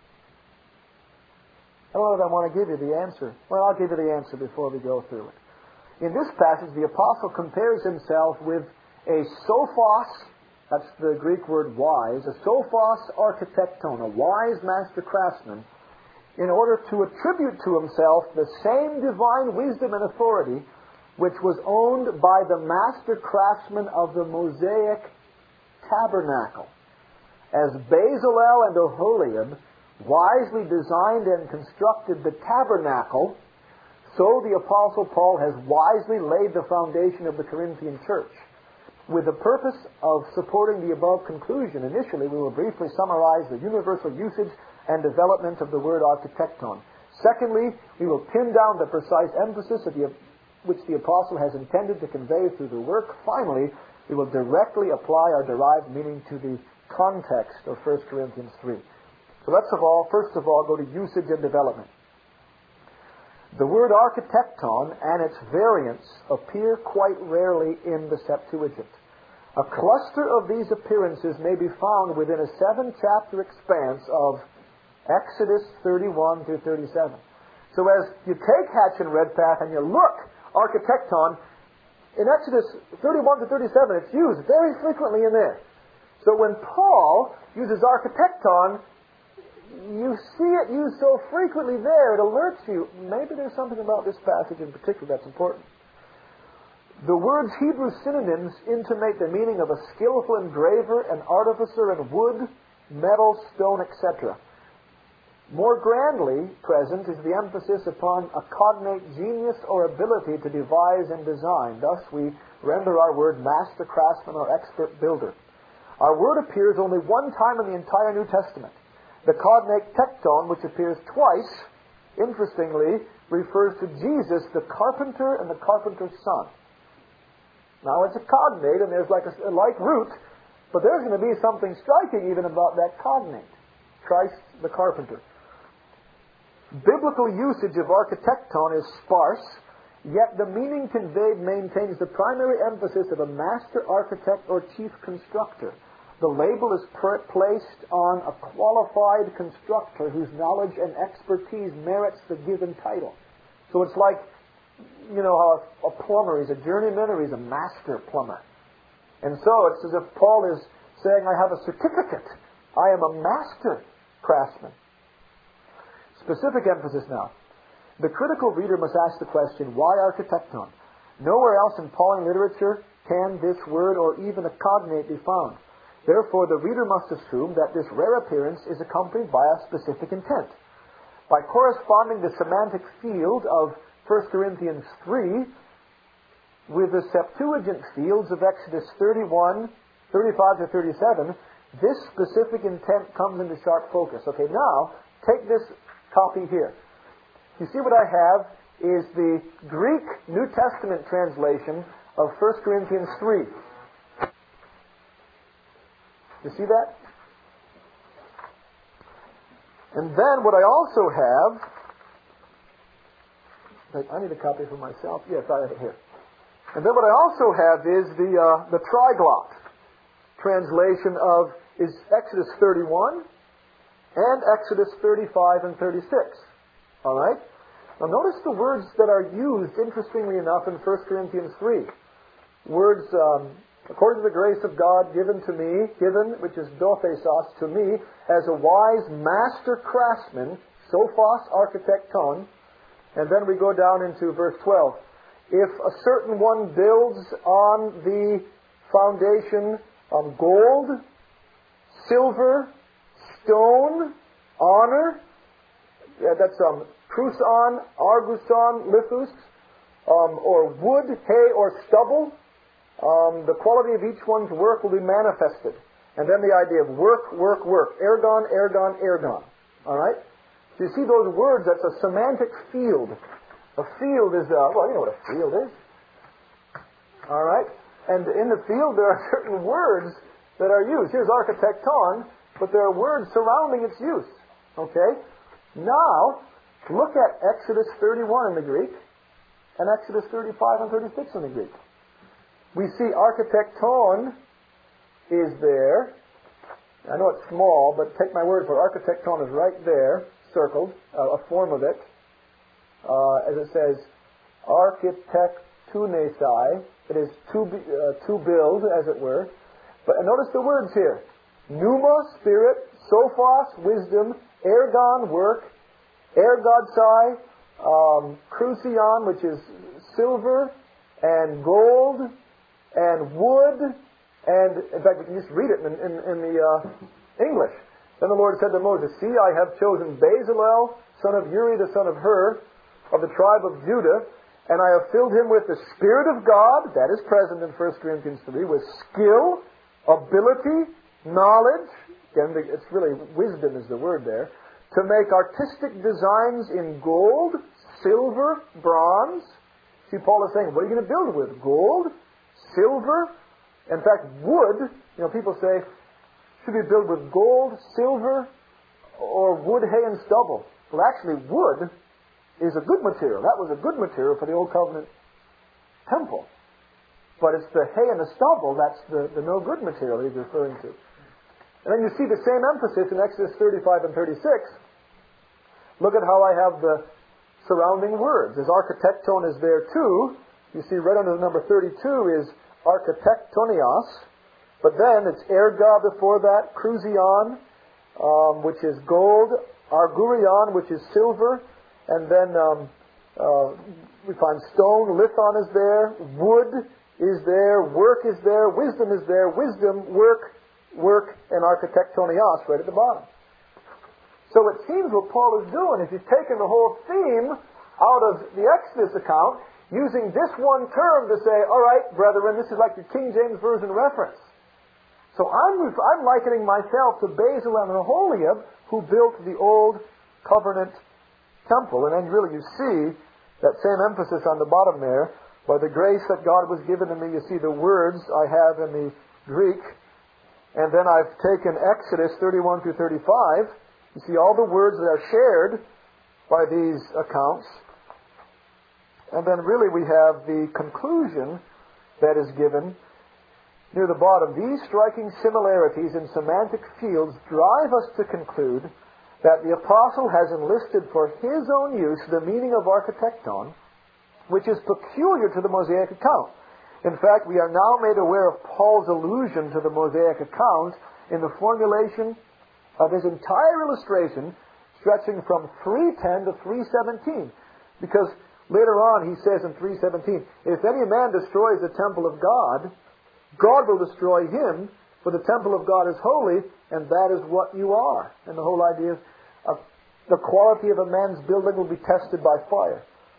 I don't know if I want to give you the answer. Well, I'll give you the answer before we go through it. In this passage, the apostle compares himself with a sophos that's the Greek word wise, a sophos architecton, a wise master craftsman, in order to attribute to himself the same divine wisdom and authority which was owned by the master craftsman of the Mosaic tabernacle. As Bezalel and Oholiab wisely designed and constructed the tabernacle, so the Apostle Paul has wisely laid the foundation of the Corinthian church. With the purpose of supporting the above conclusion, initially we will briefly summarize the universal usage and development of the word architecton. Secondly, we will pin down the precise emphasis which the apostle has intended to convey through the work. Finally, we will directly apply our derived meaning to the context of 1 Corinthians 3. So let's first of all, go to usage and development. The word architecton and its variants appear quite rarely in the Septuagint. A cluster of these appearances may be found within a 7-chapter expanse of Exodus 31 through 37. So as you take Hatch and Redpath and you look, architecton, in Exodus 31 to 37, it's used very frequently in there. So when Paul uses architecton, you see it used so frequently there, it alerts you, maybe there's something about this passage in particular that's important. The word's Hebrew synonyms intimate the meaning of a skillful engraver, an artificer in wood, metal, stone, etc. More grandly present is the emphasis upon a cognate genius or ability to devise and design. Thus we render our word master craftsman or expert builder. Our word appears only one time in the entire New Testament. The cognate tekton, which appears twice, interestingly, refers to Jesus, the carpenter and the carpenter's son. Now it's a cognate, and there's like a like root, but there's going to be something striking even about that cognate. Christ the carpenter. Biblical usage of architecton is sparse, yet the meaning conveyed maintains the primary emphasis of a master architect or chief constructor. The label is placed on a qualified constructor whose knowledge and expertise merits the given title. So it's like, you know, how a plumber is a journeyman or he's a master plumber. And so it's as if Paul is saying, I have a certificate. I am a master craftsman. Specific emphasis now. The critical reader must ask the question, why architecton? Nowhere else in Pauline literature can this word or even a cognate be found. Therefore, the reader must assume that this rare appearance is accompanied by a specific intent. By corresponding the semantic field of 1 Corinthians 3 with the Septuagint fields of Exodus 31, 35 to 37, this specific intent comes into sharp focus. Okay, now, take this copy here. You see what I have is the Greek New Testament translation of 1 Corinthians 3. You see that? And then what I also have, I need a copy for myself. Yes, I have it here. And then what I also have is the Triglot translation of is Exodus 31 and Exodus 35 and 36. All right? Now notice the words that are used, interestingly enough, in 1 Corinthians 3. Words, according to the grace of God given, which is dothesos, to me, as a wise master craftsman, sophos architecton, and then we go down into verse 12. If a certain one builds on the foundation of gold, silver, stone, honor, that's cruson, arguson, lithus, or wood, hay, or stubble, the quality of each one's work will be manifested. And then the idea of work, work, work. Ergon, ergon, ergon. All right? So you see those words, that's a semantic field. A field is, well, you know what a field is. All right? And in the field there are certain words that are used. Here's architecton, but there are words surrounding its use. Okay? Now, look at Exodus 31 in the Greek and Exodus 35 and 36 in the Greek. We see architecton is there. I know it's small, but take my word for it. Architecton is right there, circled, a form of it. As it says, architectunesai. It is to build, as it were. But notice the words here. Pneuma, spirit, sophos, wisdom, ergon, work, ergodsai, crucion, which is silver, and gold, and wood, and in fact, you can just read it in the English. Then the Lord said to Moses, See, I have chosen Bezalel, son of Uri, the son of Hur, of the tribe of Judah, and I have filled him with the Spirit of God, that is present in 1 Corinthians 3, with skill, ability, knowledge, again, it's really wisdom is the word there, to make artistic designs in gold, silver, bronze. See, Paul is saying, what are you going to build with? Gold, silver, in fact, wood. People say, should we build with gold, silver, or wood, hay, and stubble? Well, actually, wood is a good material. That was a good material for the Old Covenant temple. But it's the hay and the stubble that's the no good material he's referring to. And then you see the same emphasis in Exodus 35 and 36. Look at how I have the surrounding words. As architecton is there too, you see right under the number 32 is architectonios, but then it's erga before that, crucion, which is gold, argurion, which is silver, and then we find stone, lithon is there, wood is there, work is there, wisdom is there, wisdom, work, and architectonios right at the bottom. So it seems what Paul is doing is he's taken the whole theme out of the Exodus account, using this one term to say, all right, brethren, this is like the King James Version reference. So I'm likening myself to Bezalel and Aholiab, who built the old covenant temple. And then really you see that same emphasis on the bottom there. By the grace that God was given to me, you see the words I have in the Greek. And then I've taken Exodus 31 through 35. You see all the words that are shared by these accounts. And then really we have the conclusion that is given near the bottom. These striking similarities in semantic fields drive us to conclude that the apostle has enlisted for his own use the meaning of architecton, which is peculiar to the Mosaic account. In fact, we are now made aware of Paul's allusion to the Mosaic account in the formulation of his entire illustration, stretching from 3:10 to 3:17. Because later on he says in 3:17, if any man destroys the temple of God, God will destroy him, for the temple of God is holy, and that is what you are. And the whole idea is the quality of a man's building will be tested by fire.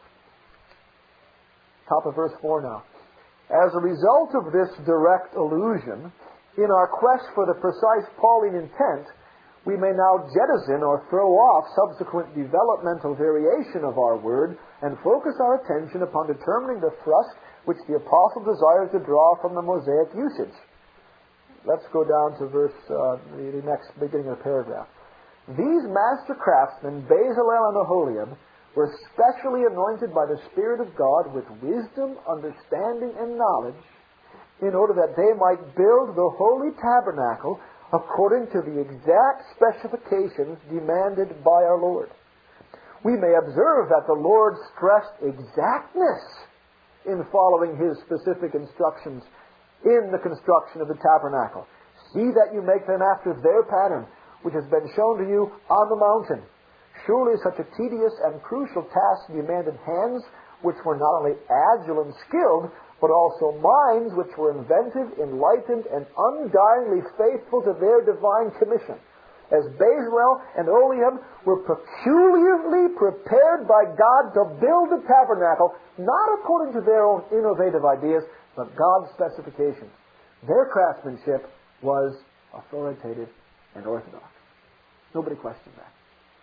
Top of verse 4 now. As a result of this direct allusion, in our quest for the precise Pauline intent, we may now jettison or throw off subsequent developmental variation of our word and focus our attention upon determining the thrust which the apostle desires to draw from the Mosaic usage. Let's go down to the next beginning of the paragraph. These master craftsmen, Bezalel and Aholiab, were specially anointed by the Spirit of God with wisdom, understanding, and knowledge, in order that they might build the holy tabernacle according to the exact specifications demanded by our Lord. We may observe that the Lord stressed exactness in following His specific instructions in the construction of the tabernacle. See that you make them after their pattern, which has been shown to you on the mountain. Surely such a tedious and crucial task demanded hands which were not only agile and skilled, but also minds which were inventive, enlightened, and undyingly faithful to their divine commission. As Bezalel and Aholiab were peculiarly prepared by God to build the tabernacle, not according to their own innovative ideas, but God's specifications. Their craftsmanship was authoritative and orthodox. Nobody questioned that.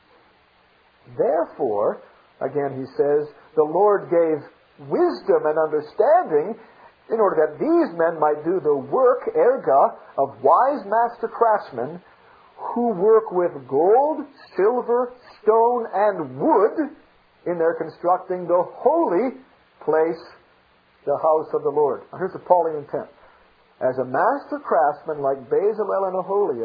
Therefore, again he says, the Lord gave wisdom and understanding in order that these men might do the work, erga, of wise master craftsmen who work with gold, silver, stone, and wood in their constructing the holy place, the house of the Lord. Now here's the Pauline intent. As a master craftsman like Bezalel and Aholiab,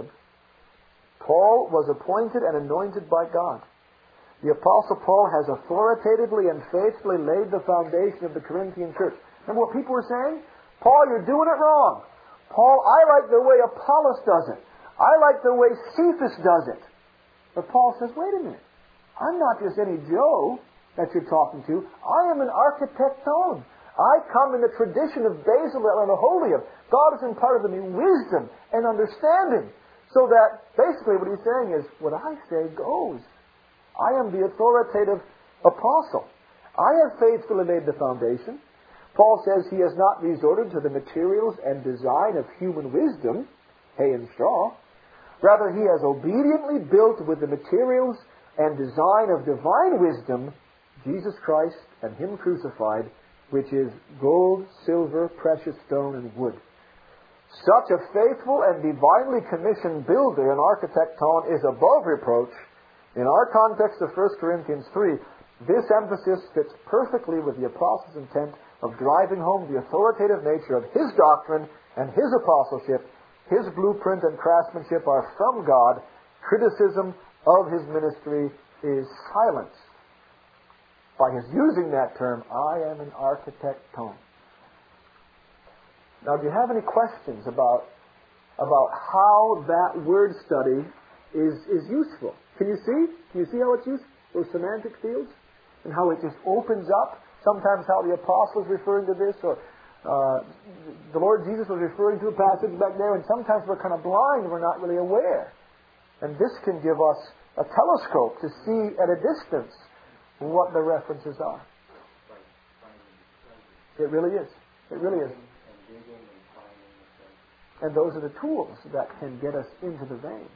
Paul was appointed and anointed by God. The Apostle Paul has authoritatively and faithfully laid the foundation of the Corinthian church. Remember what people were saying? Paul, you're doing it wrong. Paul, I like the way Apollos does it. I like the way Cephas does it. But Paul says, wait a minute. I'm not just any Joe that you're talking to. I am an architecton. I come in the tradition of Basil and Aholiab. God has imparted to me wisdom and understanding. So that basically what he's saying is, what I say goes. I am the authoritative apostle. I have faithfully laid the foundation. Paul says he has not resorted to the materials and design of human wisdom, hay and straw. Rather, he has obediently built with the materials and design of divine wisdom, Jesus Christ and Him crucified, which is gold, silver, precious stone, and wood. Such a faithful and divinely commissioned builder and architecton is above reproach. In our context of 1 Corinthians 3, this emphasis fits perfectly with the apostle's intent of driving home the authoritative nature of his doctrine and his apostleship. His blueprint and craftsmanship are from God. Criticism of his ministry is silence. By his using that term, I am an architecton. Now, do you have any questions about how that word study is useful? Can you see? Can you see how it's used? Those semantic fields? And how it just opens up. Sometimes how the apostle is referring to this, or the Lord Jesus was referring to a passage back there, and sometimes we're kind of blind and we're not really aware. And this can give us a telescope to see at a distance what the references are. It really is. It really is. And those are the tools that can get us into the vein.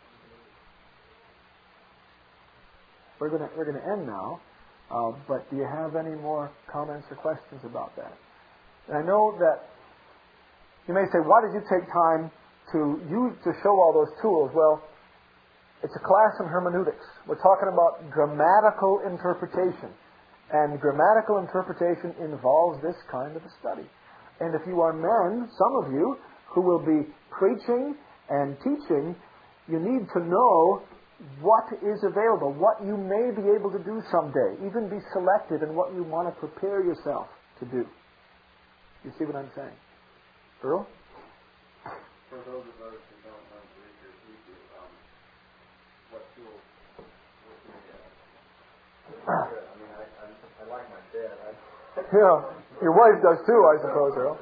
We're going to end now. But do you have any more comments or questions about that? And I know that you may say, why did you take time to show all those tools? Well, it's a class in hermeneutics. We're talking about grammatical interpretation. And grammatical interpretation involves this kind of a study. And if you are men, some of you, who will be preaching and teaching, you need to know what is available, what you may be able to do someday, even be selected in what you want to prepare yourself to do. You see what I'm saying? Earl? For those of us who don't know Greek or Hebrew, what tools would be I mean, I like my dad. Yeah, your wife does too, I suppose, Earl.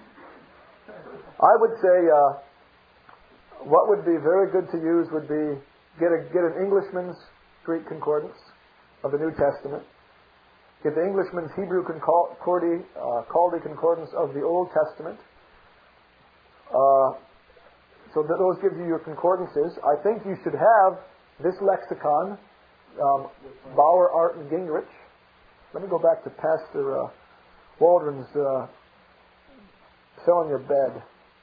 I would say what would be very good to use would be get an Englishman's Greek concordance of the New Testament. Get the Englishman's Hebrew Chaldee concordance of the Old Testament. So that those give you your concordances. I think you should have this lexicon, Bauer, Art, and Gingrich. Let me go back to Pastor Waldron's Selling Your Bed.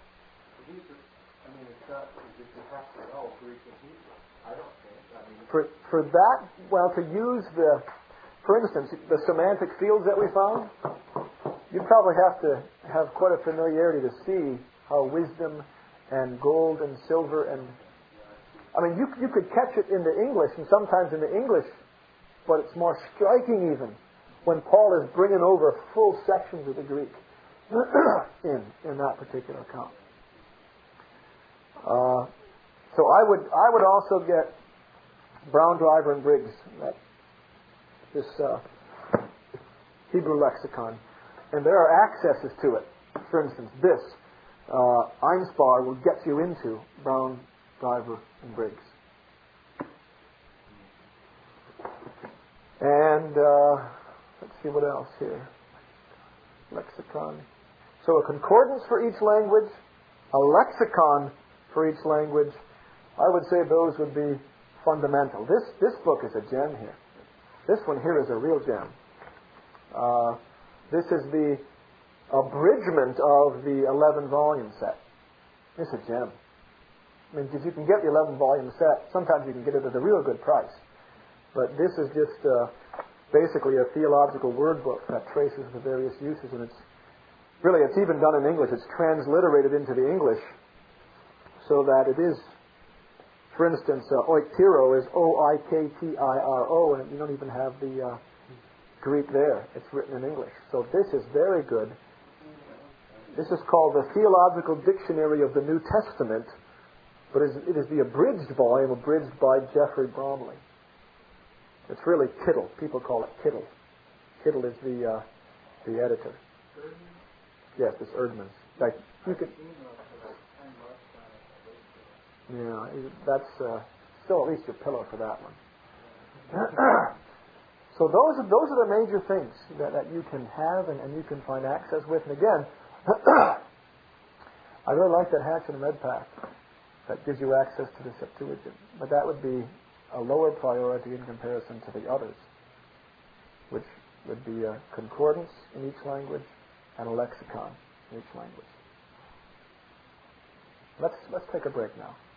It's not as if you have to know Greek and Hebrew. I don't think. For that, well, to use for instance, the semantic fields that we found, you'd probably have to have quite a familiarity to see how wisdom and gold and silver and... I mean, you could catch it in the English, and sometimes in the English, but it's more striking even when Paul is bringing over full sections of the Greek in that particular account. So I would also get Brown, Driver, and Briggs, this Hebrew lexicon, and there are accesses to it. For instance, this Einspar will get you into Brown, Driver, and Briggs. And let's see what else here. Lexicon. So a concordance for each language, a lexicon for each language. I would say those would be fundamental. This book is a gem here. This one here is a real gem. This is the abridgment of the 11-volume set. It's a gem. I mean, if you can get the 11-volume set, sometimes you can get it at a real good price. But this is just basically a theological word book that traces the various uses, and it's even done in English. It's transliterated into the English so that it is, for instance, oiktiro is O-I-K-T-I-R-O, and you don't even have the Greek there. It's written in English. So this is very good. This is called the Theological Dictionary of the New Testament, but it is the abridged volume, abridged by Jeffrey Bromley. It's really Kittle. People call it Kittle. Kittle is the editor. Yes, it's Erdman's. Like you can. Yeah, that's still at least your pillow for that one. So those are the major things that you can have and you can find access with. And again, I really like that Hatch and Redpath that gives you access to the Septuagint, but that would be a lower priority in comparison to the others, which would be a concordance in each language and a lexicon in each language. Let's take a break now.